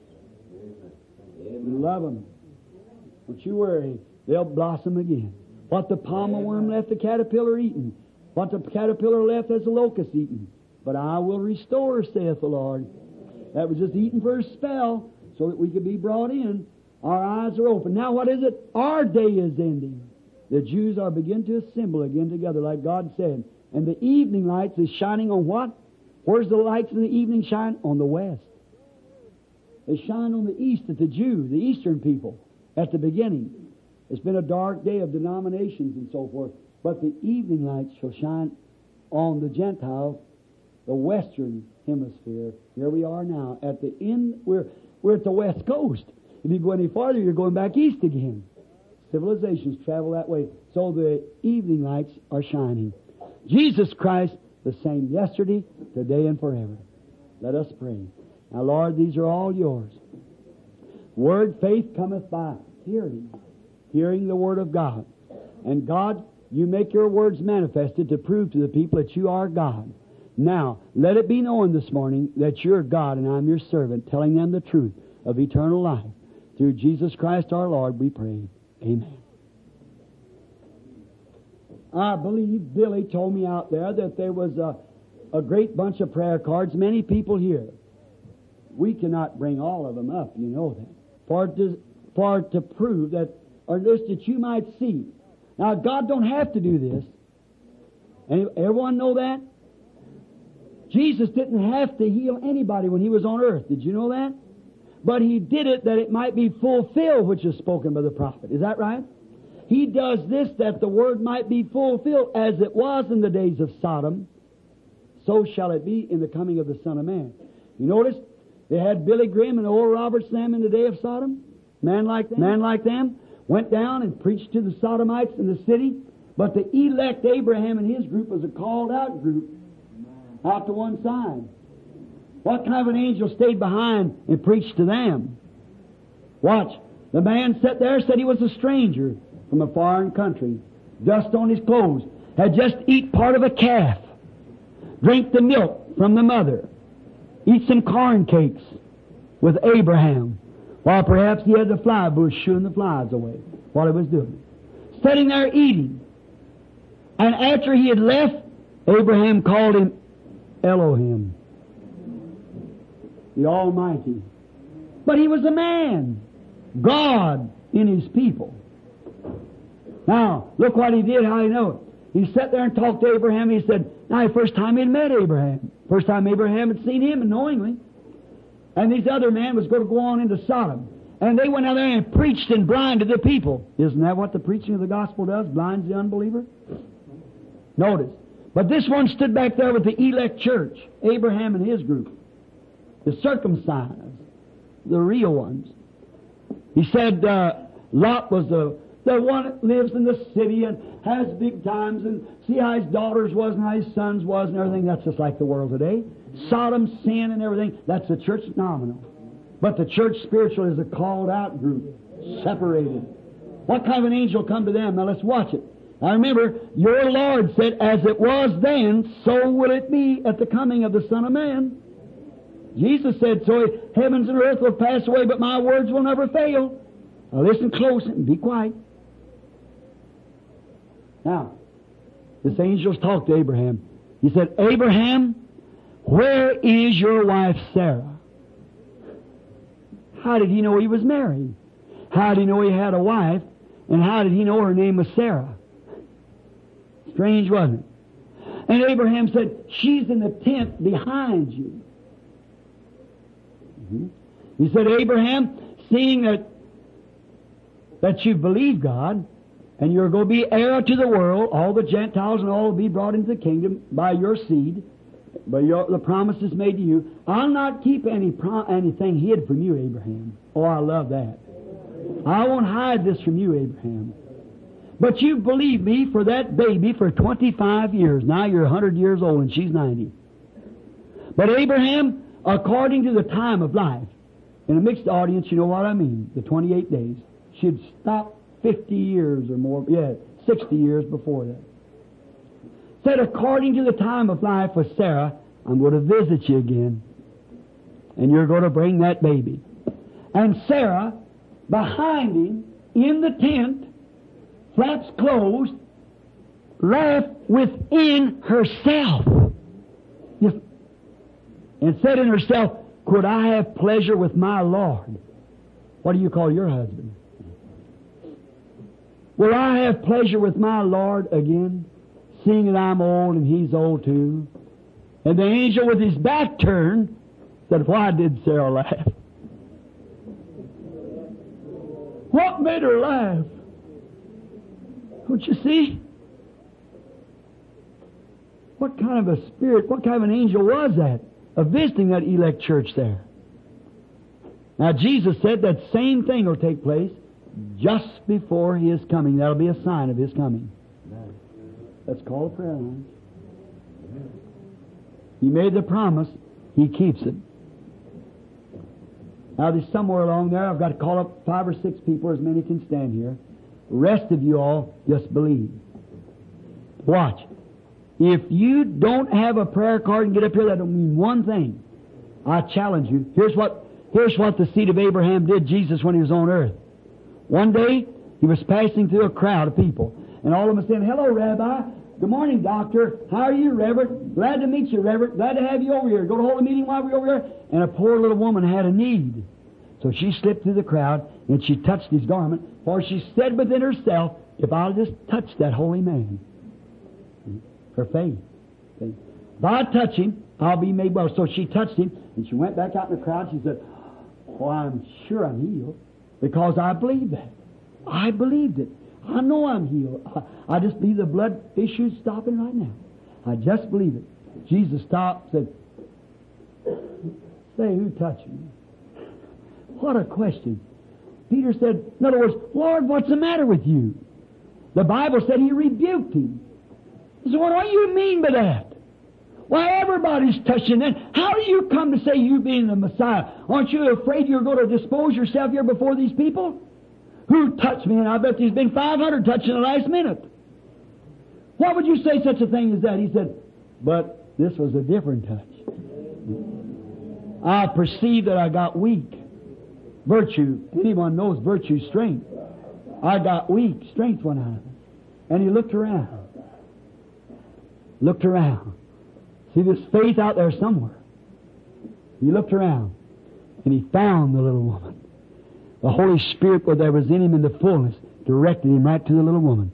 We love them. Don't you worry. They'll blossom again. What the palmer worm left the caterpillar eating. What the caterpillar left has the locust eaten. But I will restore, saith the Lord. That was just eaten for a spell so that we could be brought in. Our eyes are open. Now what is it? Our day is ending. The Jews are beginning to assemble again together like God said. And the evening lights is shining on what? Where's the lights in the evening shine? On the west. They shine on the east at the Jew, the eastern people, at the beginning. It's been a dark day of denominations and so forth. But the evening lights shall shine on the Gentiles, the western hemisphere. Here we are now. At the end, we're, we're at the west coast. If you go any farther, you're going back east again. Civilizations travel that way. So the evening lights are shining. Jesus Christ, the same yesterday, today, and forever. Let us pray. Now, Lord, these are all yours. Word faith cometh by hearing. Hearing the Word of God. And God, you make your words manifested to prove to the people that you are God. Now, let it be known this morning that you're God and I'm your servant, telling them the truth of eternal life. Through Jesus Christ our Lord, we pray. Amen. I believe Billy told me out there that there was a, a great bunch of prayer cards, many people here. We cannot bring all of them up, you know that. For to, for to prove that, or just that you might see. Now, God don't have to do this. And everyone know that? Jesus didn't have to heal anybody when He was on earth. Did you know that? But He did it that it might be fulfilled, which is spoken by the prophet. Is that right? He does this that the word might be fulfilled. As it was in the days of Sodom, so shall it be in the coming of the Son of Man. You notice they had Billy Graham and Oral Roberts Sam in the day of Sodom. Man like them, man like them went down and preached to the Sodomites in the city. But the elect Abraham and his group was a called out group out to one side. What kind of an angel stayed behind and preached to them? Watch. The man sat there, said he was a stranger from a foreign country, dust on his clothes, had just eat part of a calf, drink the milk from the mother, eat some corn cakes with Abraham, while perhaps he had the fly bush shooing the flies away while he was doing it. Sitting there eating. And after he had left, Abraham called him Elohim, the Almighty. But he was a man, God in His people. Now, look what he did, how you know it. He sat there and talked to Abraham. He said, now, the first time he had met Abraham. First time Abraham had seen him, unknowingly. And these other men was going to go on into Sodom. And they went out there and preached and blinded the people. Isn't that what the preaching of the gospel does? Blinds the unbeliever? Notice. But this one stood back there with the elect church, Abraham and his group. The circumcised, the real ones. He said uh, Lot was the, the one that lives in the city and has big times, and see how his daughters was and how his sons was and everything. That's just like the world today. Sodom, sin, and everything. That's the church nominal. But the church spiritual is a called out group, separated. What kind of an angel come to them? Now let's watch it. Now remember, your Lord said, as it was then, so will it be at the coming of the Son of Man. Jesus said, so heavens and earth will pass away, but my words will never fail. Now listen close and be quiet. Now, this angel's talked to Abraham. He said, Abraham, where is your wife Sarah? How did he know he was married? How did he know he had a wife? And how did he know her name was Sarah? Strange, wasn't it? And Abraham said, she's in the tent behind you. Mm-hmm. He said, Abraham, seeing that that you believe God, and you're going to be heir to the world, all the Gentiles and all will be brought into the kingdom by your seed, by your, the promises made to you. I'll not keep any pro- anything hid from you, Abraham. Oh, I love that. I won't hide this from you, Abraham. But you believe me for that baby for twenty-five years. Now you're one hundred years old and she's ninety. But Abraham, according to the time of life, in a mixed audience, you know what I mean, the twenty-eight days, should stop fifty years or more, yeah, sixty years before that. Said, according to the time of life with Sarah, I'm going to visit you again. And you're going to bring that baby. And Sarah, behind him, in the tent, flaps closed, laughed within herself. Yes. And said in herself, could I have pleasure with my Lord? What do you call your husband? Will I have pleasure with my Lord again, seeing that I'm old and he's old too? And the angel with his back turned said, why did Sarah laugh? What made her laugh? Don't you see? What kind of a spirit, what kind of an angel was that, of visiting that elect church there? Now Jesus said that same thing will take place just before His coming. That'll be a sign of His coming. That's called a prayer line. He made the promise, He keeps it. Now there's somewhere along there, I've got to call up five or six people, as many can stand here. The rest of you all just believe. Watch. If you don't have a prayer card and get up here, that don't mean one thing. I challenge you. Here's what, here's what the seed of Abraham did Jesus when He was on earth. One day, He was passing through a crowd of people. And all of them saying, hello, Rabbi. Good morning, Doctor. How are you, Reverend? Glad to meet you, Reverend. Glad to have you over here. Go to hold a meeting while we're over here. And a poor little woman had a need. So she slipped through the crowd, and she touched his garment. For she said within herself, if I'll just touch that holy man. Her faith. If I touch him, I'll be made well. So she touched him, and she went back out in the crowd. She said, oh, I'm sure I'm healed because I believe that. I believed it. I know I'm healed. I, I just believe the blood issue's stopping right now. I just believe it. Jesus stopped and said, say, who touched me? What a question. Peter said, in other words, Lord, what's the matter with you? The Bible said he rebuked him. He said, what do you mean by that? Why, everybody's touching that. How do you come to say you being the Messiah? Aren't you afraid you're going to dispose yourself here before these people? Who touched me? And I bet there's been five hundred touching the last minute. Why would you say such a thing as that? He said, but this was a different touch. I perceived that I got weak. Virtue, anyone knows virtue, strength. I got weak, strength went out of it. And he looked around. Looked around. See this faith out there somewhere. He looked around and he found the little woman. The Holy Spirit, what there was in him in the fullness, directed him right to the little woman.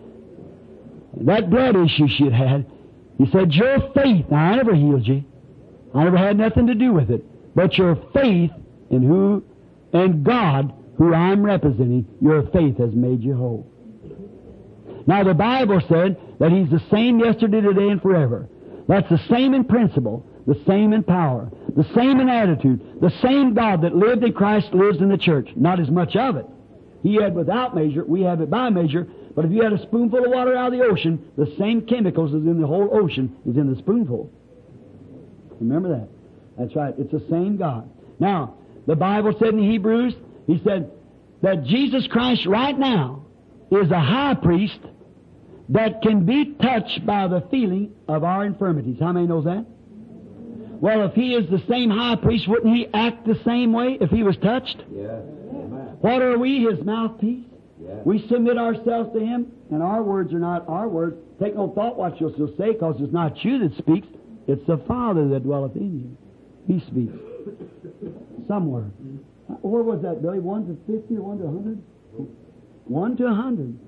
That blood issue she had had, he said, your faith, now I never healed you. I never had nothing to do with it. But your faith in who, and God, who I'm representing, your faith has made you whole. Now the Bible said that He's the same yesterday, today, and forever. That's the same in principle, the same in power, the same in attitude, the same God that lived in Christ lives in the church. Not as much of it. He had without measure, we have it by measure, but if you had a spoonful of water out of the ocean, the same chemicals as in the whole ocean is in the spoonful. Remember that. That's right. It's the same God. Now, the Bible said in Hebrews, He said that Jesus Christ right now is a high priest that can be touched by the feeling of our infirmities. How many knows that? Well, if He is the same high priest, wouldn't He act the same way if He was touched? Yes. Amen. What are we, His mouthpiece? Yes. We submit ourselves to Him, and our words are not our words. Take no thought what you'll still say, because it's not you that speaks, it's the Father that dwelleth in you. He speaks. Somewhere. Where was that, Billy? One to fifty or one to a hundred? One to a hundred.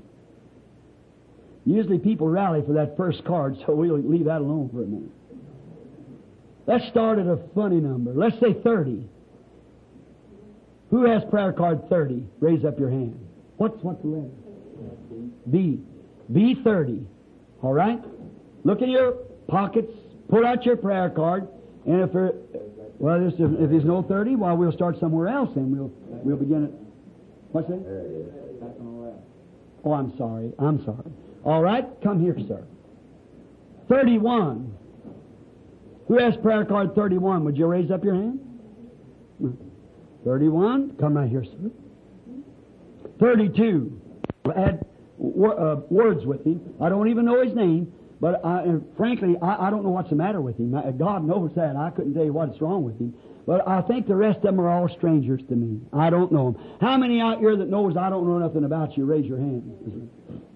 Usually people rally for that first card, so we'll leave that alone for a minute. Let's start at a funny number. Let's say thirty. Who has prayer card thirty? Raise up your hand. What's what's the letter? B. B thirty. All right? Look in your pockets. Pull out your prayer card. And if there, well, there's, if there's no thirty, well, we'll start somewhere else and we'll we'll begin it. What's that? There it is. That's on the left. Oh, I'm sorry. I'm sorry. All right, come here, sir. thirty-one. Who has prayer card thirty-one? Would you raise up your hand? thirty-one. Come right here, sir. thirty-two. Add uh, words with him. I don't even know his name, but I, and frankly, I, I don't know what's the matter with him. God knows that. I couldn't tell you what's wrong with him. But I think the rest of them are all strangers to me. I don't know them. How many out here that knows I don't know nothing about you? Raise your hand.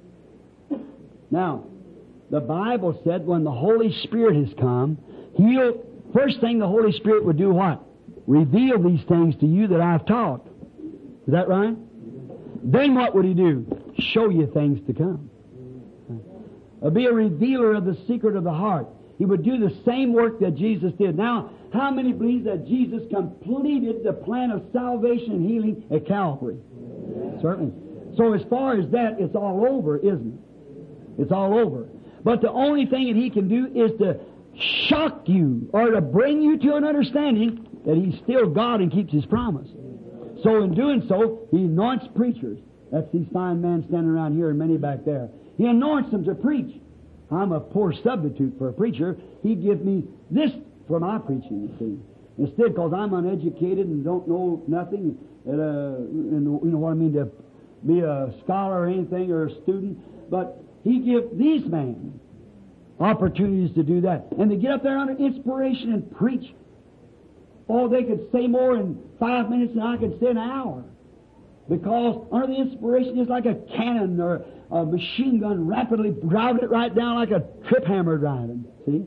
Now, the Bible said when the Holy Spirit has come, He'll, first thing the Holy Spirit would do what? Reveal these things to you that I've taught. Is that right? Then what would He do? Show you things to come. Uh, be a revealer of the secret of the heart. He would do the same work that Jesus did. Now, how many believe that Jesus completed the plan of salvation and healing at Calvary? Yeah. Certainly. So as far as that, it's all over, isn't it? It's all over. But the only thing that He can do is to shock you or to bring you to an understanding that He's still God and keeps His promise. So in doing so, He anoints preachers. That's these fine men standing around here and many back there. He anoints them to preach. I'm a poor substitute for a preacher. He gives me this for my preaching, you see. Instead, because I'm uneducated and don't know nothing, and, uh, and you know what I mean, to be a scholar or anything or a student. But He gives these men opportunities to do that. And to get up there under inspiration and preach. Oh, they could say more in five minutes than I could say in an hour. Because under the inspiration is like a cannon or a machine gun rapidly driving it right down like a trip hammer driving. See?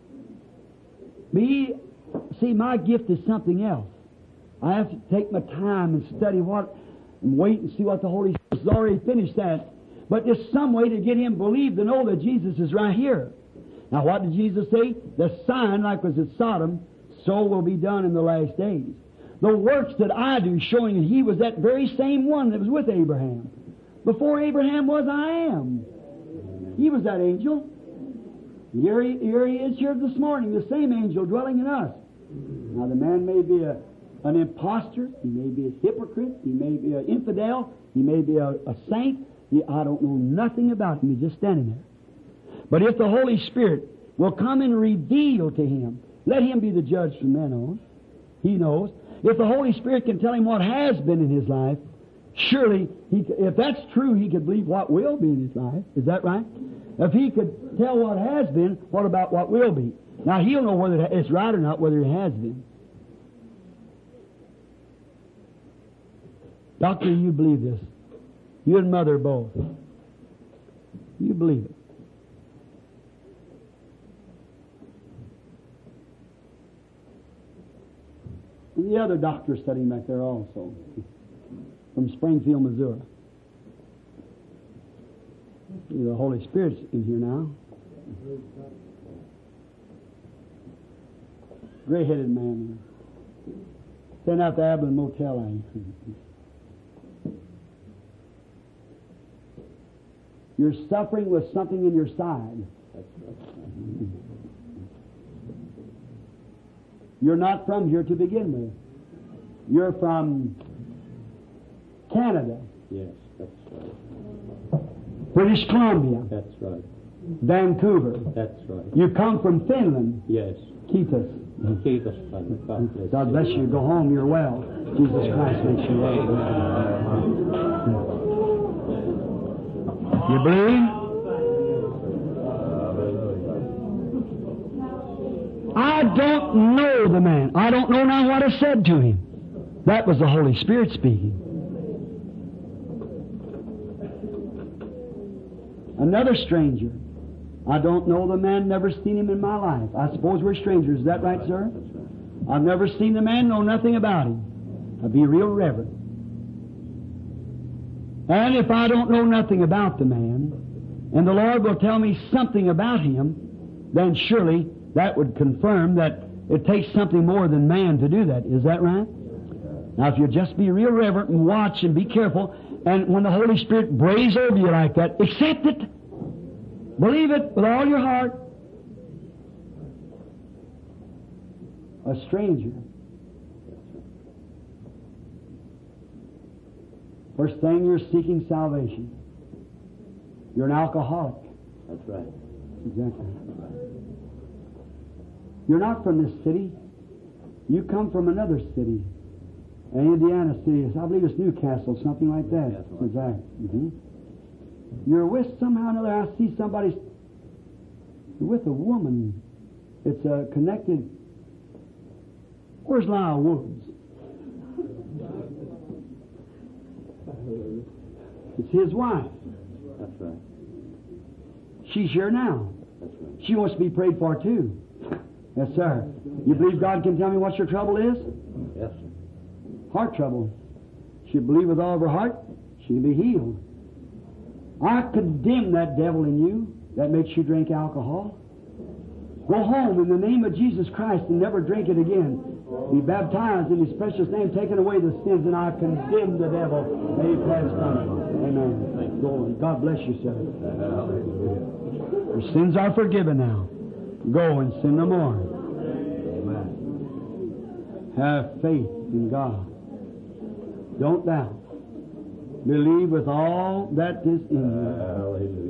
Me, see, my gift is something else. I have to take my time and study what, and wait and see what the Holy Spirit has already finished that. But there's some way to get him to believe, to know that Jesus is right here. Now what did Jesus say? The sign, like was at Sodom, so will be done in the last days. The works that I do, showing that He was that very same one that was with Abraham. Before Abraham was, I am. He was that angel. Here he, here he is here this morning, the same angel dwelling in us. Now the man may be a, an impostor, he may be a hypocrite, he may be an infidel, he may be a, a saint. He, I don't know nothing about him. He's just standing there. But if the Holy Spirit will come and reveal to him, let Him be the judge from then on. He knows. If the Holy Spirit can tell him what has been in his life, surely, he, if that's true, he could believe what will be in his life. Is that right? If he could tell what has been, what about what will be? Now, he'll know whether it's right or not, whether it has been. Doctor, you believe this. You and Mother both. You believe it. And the other doctor studying back there also, from Springfield, Missouri. The Holy Spirit's in here now. Gray-headed man. Sent out the Abilene Motel. I You're suffering with something in your side. You're not from here to begin with. You're from Canada. Yes, that's right. British Columbia. That's right. Vancouver. That's right. You come from Finland. Yes. Keithus. Keep us, Father. God bless God bless you. Go home. You're well. Jesus Christ makes you well. You believe? I don't know the man. I don't know now what I said to him. That was the Holy Spirit speaking. Another stranger. I don't know the man, never seen him in my life. I suppose we're strangers. Is that right, sir? I've never seen the man, know nothing about him. I'd be real reverent. And if I don't know nothing about the man, and the Lord will tell me something about him, then surely that would confirm that it takes something more than man to do that. Is that right? Now, if you just be real reverent and watch and be careful, and when the Holy Spirit brays over you like that, accept it. Believe it with all your heart. A stranger. First thing, you're seeking salvation. You're an alcoholic. That's right. Exactly. You're not from this city. You come from another city. An Indiana city. I believe it's Newcastle, something like that. Yes, right. Exactly. Mm-hmm. You're with somehow or another. I see somebody. You're with a woman. It's uh, connected. Where's Lyle Woods? It's his wife. That's right. She's here now. That's right. She wants to be prayed for too. Yes, sir. You believe God can tell me what your trouble is? Yes, sir. Heart trouble. She believe with all of her heart, she'll be healed. I condemn that devil in you that makes you drink alcohol. Go home in the name of Jesus Christ and never drink it again. Be baptized in His precious name, taking away the sins, and I condemn the devil. May He pass from it. Amen. Go on. God bless you, sir. Your sins are forgiven now. Go and sin no more. Amen. Have faith in God. Don't doubt. Believe with all that is in you. Hallelujah.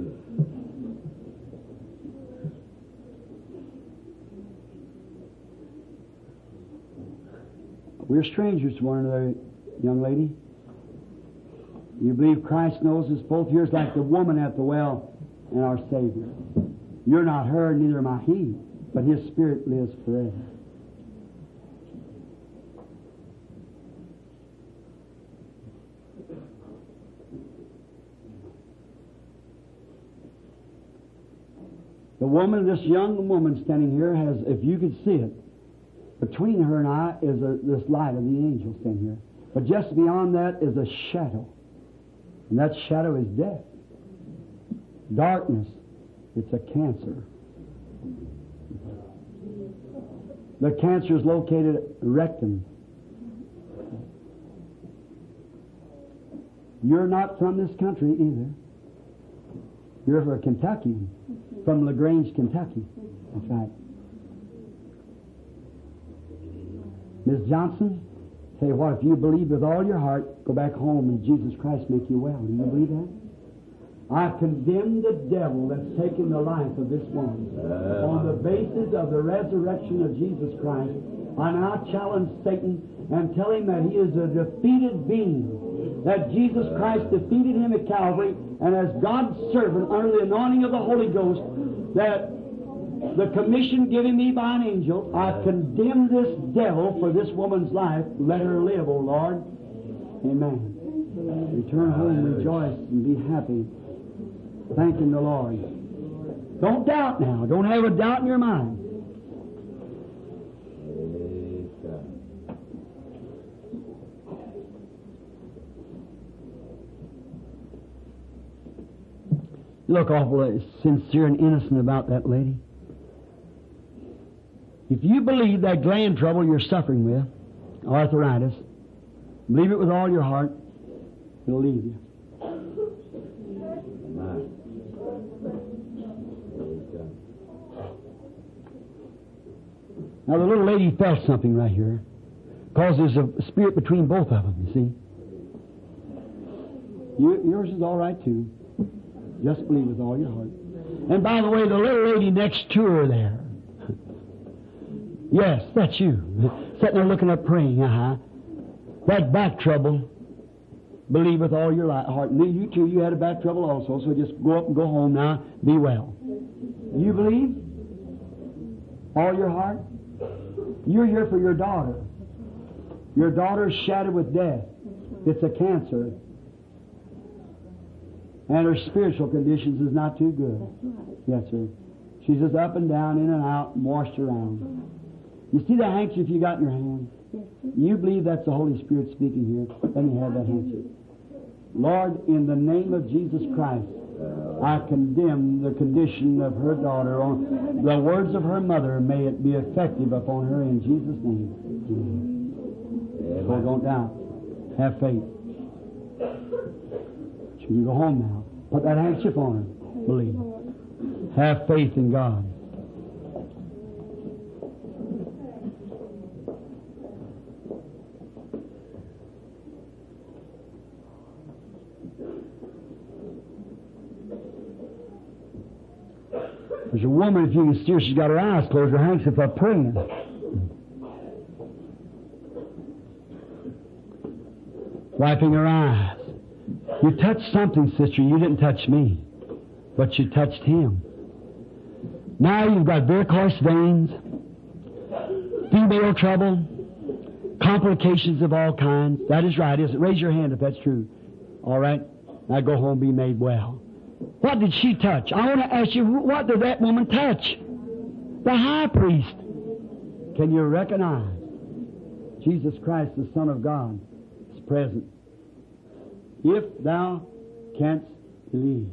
We're strangers to one another, young lady. You believe Christ knows us both. Yours like the woman at the well and our Savior. You're not her, neither am I he, but His Spirit lives forever. The woman, this young woman standing here, has, if you could see it, between her and I is a, this light of the angel standing here. But just beyond that is a shadow. And that shadow is death. Darkness. It's a cancer. The cancer is located at rectum. You're not from this country either. You're from Kentucky, from LaGrange, Kentucky. That's right. Miss Johnson, say what, if you believe with all your heart, go back home and Jesus Christ make you well. Do you believe that? I condemn the devil that's taken the life of this woman. Uh, On the basis of the resurrection of Jesus Christ, I now challenge Satan and tell him that he is a defeated being. That Jesus Christ defeated him at Calvary, and as God's servant under the anointing of the Holy Ghost, that the commission given me by an angel, I condemn this devil for this woman's life. Let her live, O Lord. Amen. Return home, rejoice, and be happy, thanking the Lord. Don't doubt now. Don't have a doubt in your mind. You look awful sincere and innocent about that lady. If you believe that gland trouble you're suffering with, arthritis, believe it with all your heart, it'll leave you. Now the little lady felt something right here, because there's a spirit between both of them, you see. You, yours is all right too. Just believe with all your heart. And by the way, the little lady next to her there. Yes, that's you. Sitting there looking up praying, uh-huh. That back trouble, believe with all your heart. And you too, you had a back trouble also, so just go up and go home now. Be well. You believe? All your heart? You're here for your daughter. Your daughter is shattered with death. It's a cancer. And her spiritual conditions is not too good. Yes, sir. She's just up and down, in and out, washed around. You see the handkerchief you got in your hand? You believe that's the Holy Spirit speaking here. Let me have that handkerchief. Lord, in the name of Jesus Christ, I condemn the condition of her daughter. On the words of her mother, may it be effective upon her in Jesus' name. So don't doubt. Have faith. You can go home now. Put that handkerchief on her. Believe. Have faith in God. There's a woman, if you can see her, she's got her eyes closed, her handkerchief up praying. Wiping her eyes. You touched something, sister. You didn't touch me, but you touched him. Now you've got varicose veins, female trouble, complications of all kinds. That is right, isn't it? Raise your hand if that's true. All right? Now go home, be made well. What did she touch? I want to ask you, what did that woman touch? The high priest. Can you recognize Jesus Christ, the Son of God, is present? If thou canst believe.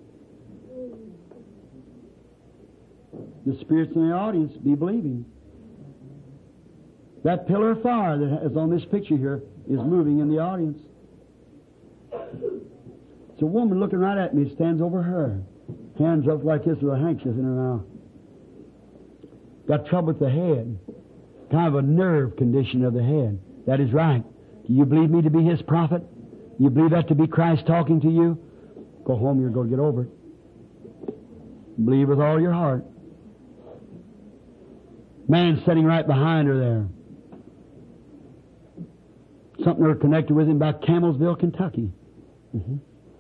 The spirits in the audience be believing. That pillar of fire that is on this picture here is moving in the audience. It's a woman looking right at me, stands over her. Hands up like this with a handkerchief in her mouth. Got trouble with the head. Kind of a nerve condition of the head. That is right. Do you believe me to be His prophet? You believe that to be Christ talking to you? Go home, you're going to get over it. Believe with all your heart. Man sitting right behind her there. Something they're connected with him about Campbellsville, Kentucky. Mm-hmm.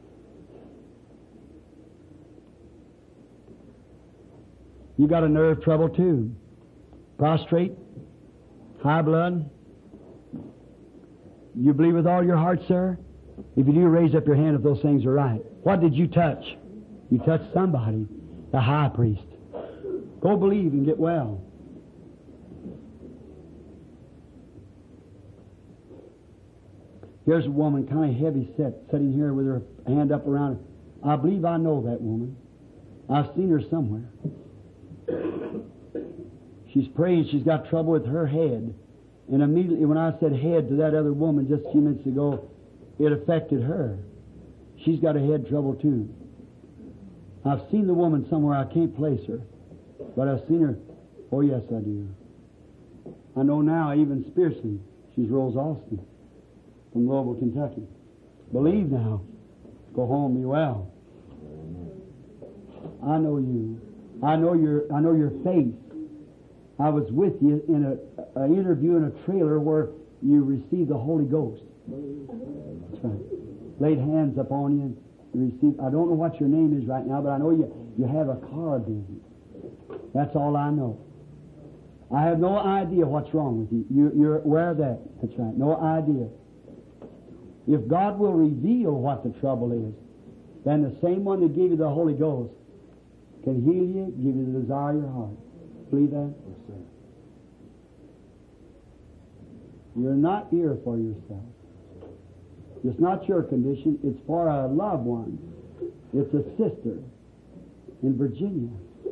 You got a nerve trouble too. Prostrate, high blood. You believe with all your heart, sir? If you do, raise up your hand if those things are right. What did you touch? You touched somebody, the high priest. Go believe and get well. Here's a woman, kind of heavy set, sitting here with her hand up around her. I believe I know that woman. I've seen her somewhere. She's praying. She's got trouble with her head. And immediately when I said head to that other woman just a few minutes ago, it affected her. She's got a head trouble too. I've seen the woman somewhere. I can't place her. But I've seen her. Oh, yes, I do. I know now, even spiritually, she's Rose Austin from Louisville, Kentucky. Believe now. Go home, be well. I know you. I know your. I know your faith. I was with you in a an interview in a trailer where you received the Holy Ghost. That's right. Laid hands upon you and received. I don't know what your name is right now, but I know you you have a car business. That's all I know. I have no idea what's wrong with you. you. You're aware of that. That's right. No idea. If God will reveal what the trouble is, then the same one that gave you the Holy Ghost can heal you, give you the desire of your heart. Believe that? Yes, sir. You're not here for yourself. It's not your condition. It's for a loved one. It's a sister in Virginia.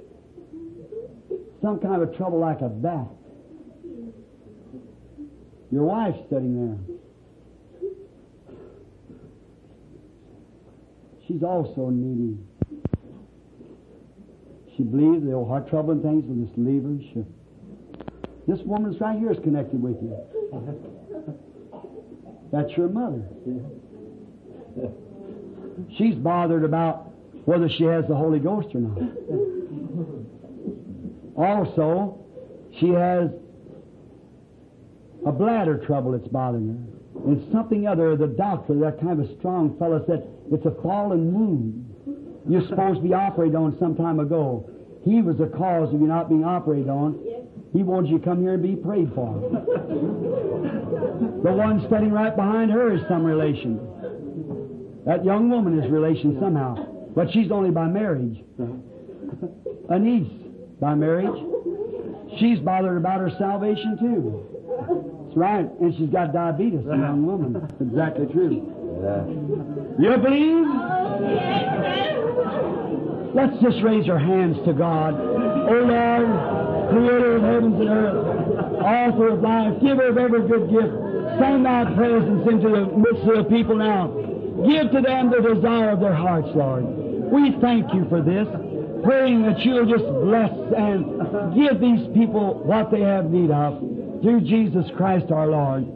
Some kind of trouble like a back. Your wife's sitting there. She's also needy. She believes the heart troubling things will just leave her and shift. This woman's right here is connected with you. That's your mother. She's bothered about whether she has the Holy Ghost or not. Also, she has a bladder trouble that's bothering her. And something other, the doctor, that kind of a strong fellow, said, it's a fallen wound. You're supposed to be operated on some time ago. He was the cause of you not being operated on. He wanted you to come here and be prayed for. The one standing right behind her is some relation. That young woman is relation somehow. But she's only by marriage. A niece by marriage. She's bothered about her salvation too. That's right. And she's got diabetes, a young woman. That's exactly true. You believe? Let's just raise our hands to God. O Lord, Creator of heavens and earth, Author of life, Giver of every good gift, send thy presence into the midst of the people now. Give to them the desire of their hearts, Lord. We thank you for this, praying that you'll just bless and give these people what they have need of. Through Jesus Christ our Lord.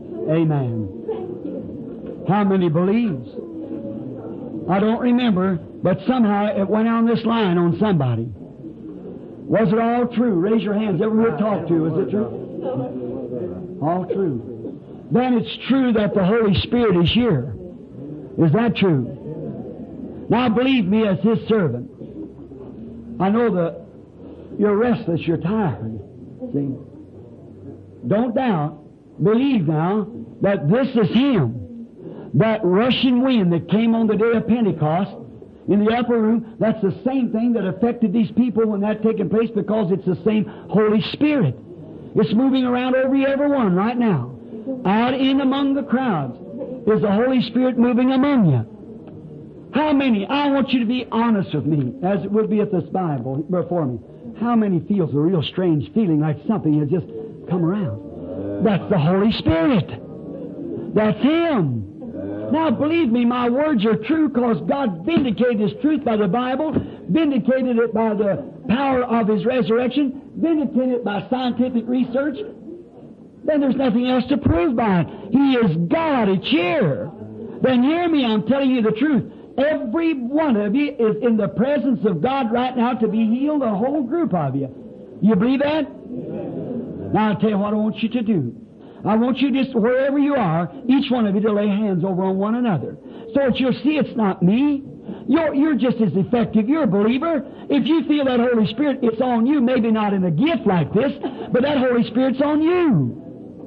Amen. How many believes? I don't remember, but somehow it went on this line on somebody. Was it all true? Raise your hands. Everyone talked to, is it true? All true. Then it's true that the Holy Spirit is here. Is that true? Now believe me as His servant. I know that you're restless, you're tired. See? Don't doubt. Believe now that this is Him. That rushing wind that came on the day of Pentecost in the upper room, that's the same thing that affected these people when that taking place, because it's the same Holy Spirit. It's moving around over everyone right now. Out in among the crowds is the Holy Spirit moving among you. How many, I want you to be honest with me, as it would be at this Bible before me. How many feels a real strange feeling like something has just come around? That's the Holy Spirit. That's Him. Now, believe me, my words are true because God vindicated His truth by the Bible, vindicated it by the power of His resurrection, vindicated it by scientific research. Then there's nothing else to prove by it. He is God. It's here. Then hear me, I'm telling you the truth. Every one of you is in the presence of God right now to be healed, a whole group of you. You believe that? Now, I'll tell you what I want you to do. I want you just, wherever you are, each one of you to lay hands over on one another. So that you'll see it's not me. You're, you're just as effective. You're a believer. If you feel that Holy Spirit, it's on you, maybe not in a gift like this, but that Holy Spirit's on you.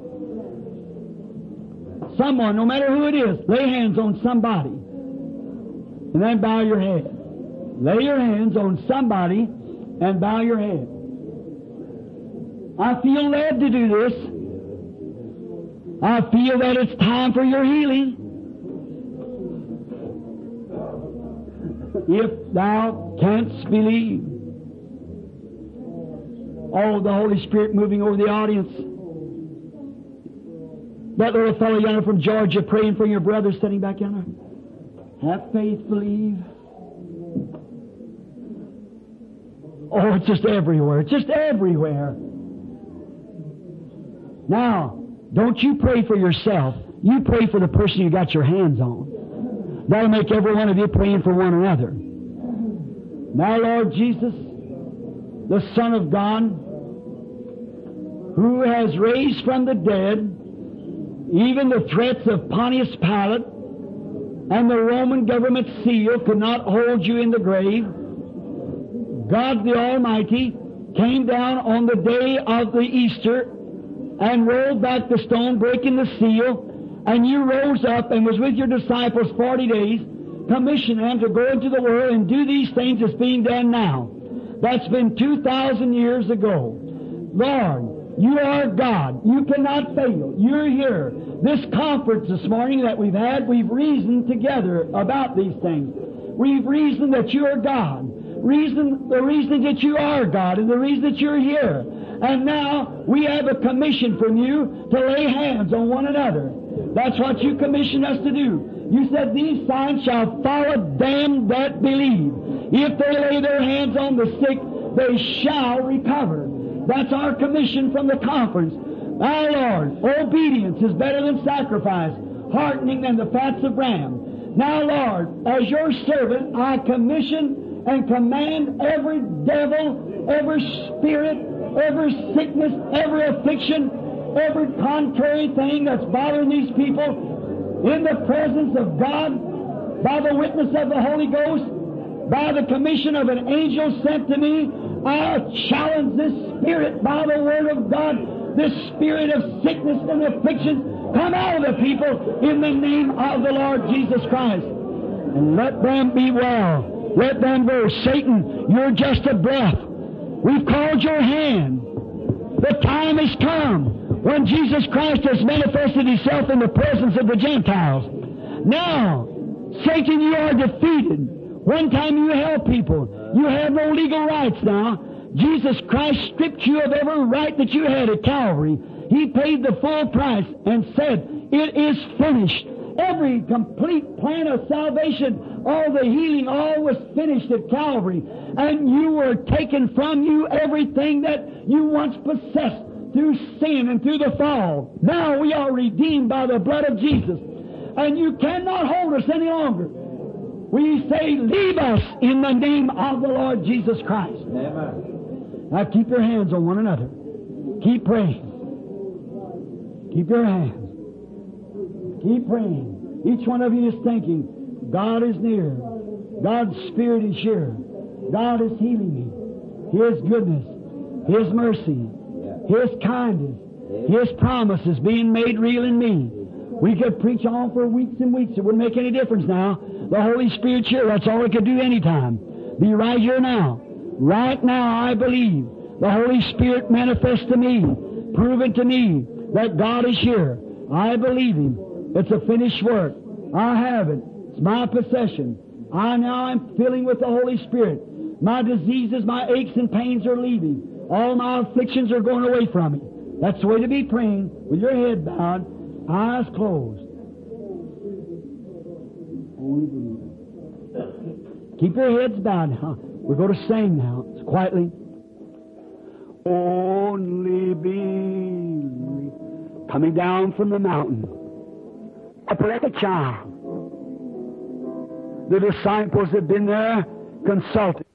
Someone, no matter who it is, lay hands on somebody. And then bow your head. Lay your hands on somebody and bow your head. I feel led to do this. I feel that it's time for your healing. If thou canst believe. Oh, the Holy Spirit moving over the audience. That little fellow yonder from Georgia praying for your brother sitting back yonder. Have faith, believe. Oh, it's just everywhere. It's just everywhere. Now, don't you pray for yourself. You pray for the person you got your hands on. That'll make every one of you praying for one another. Now, Lord Jesus, the Son of God, who has raised from the dead even the threats of Pontius Pilate and the Roman government seal could not hold you in the grave. God the Almighty came down on the day of the Easter and rolled back the stone, breaking the seal, and you rose up and was with your disciples forty days, commissioned them to go into the world and do these things that's being done now. That's been two thousand years ago. Lord, you are God. You cannot fail. You're here. This conference this morning that we've had, we've reasoned together about these things. We've reasoned that you are God. Reason, the reason that you are God and the reason that you're here. And now we have a commission from you to lay hands on one another. That's what you commissioned us to do. You said, these signs shall follow them that believe. If they lay their hands on the sick, they shall recover. That's our commission from the conference. Our Lord, obedience is better than sacrifice, heartening than the fats of ram. Now, Lord, as your servant, I commission and command every devil, every spirit, every sickness, every affliction, every contrary thing that's bothering these people, in the presence of God, by the witness of the Holy Ghost, by the commission of an angel sent to me, I challenge this spirit by the Word of God, this spirit of sickness and affliction, come out of the people in the name of the Lord Jesus Christ. And let them be well. Let them go. Satan, you're just a breath. We've called your hand. The time has come when Jesus Christ has manifested Himself in the presence of the Gentiles. Now, Satan, you are defeated. One time you held people. You have no legal rights now. Jesus Christ stripped you of every right that you had at Calvary. He paid the full price and said, it is finished. Every complete plan of salvation, all the healing, all was finished at Calvary. And you were taken from you everything that you once possessed through sin and through the fall. Now we are redeemed by the blood of Jesus. And you cannot hold us any longer. We say, leave us in the name of the Lord Jesus Christ. Amen. Now keep your hands on one another. Keep praying. Keep your hands. Keep praying. Each one of you is thinking, God is near. God's Spirit is here. God is healing me. His goodness, His mercy, His kindness, His promises being made real in me. We could preach on for weeks and weeks. It wouldn't make any difference now. The Holy Spirit's here. That's all it could do anytime. Be right here now. Right now, I believe the Holy Spirit manifests to me, proven to me that God is here. I believe Him. It's a finished work. I have it. It's my possession. I now am filling with the Holy Spirit. My diseases, my aches and pains are leaving. All my afflictions are going away from me. That's the way to be praying, with your head bowed, eyes closed. Only believe. Keep your heads bowed now. We're going to sing now, it's quietly. Only believe. Coming down from the mountain, up like a child. The disciples had been there consulting.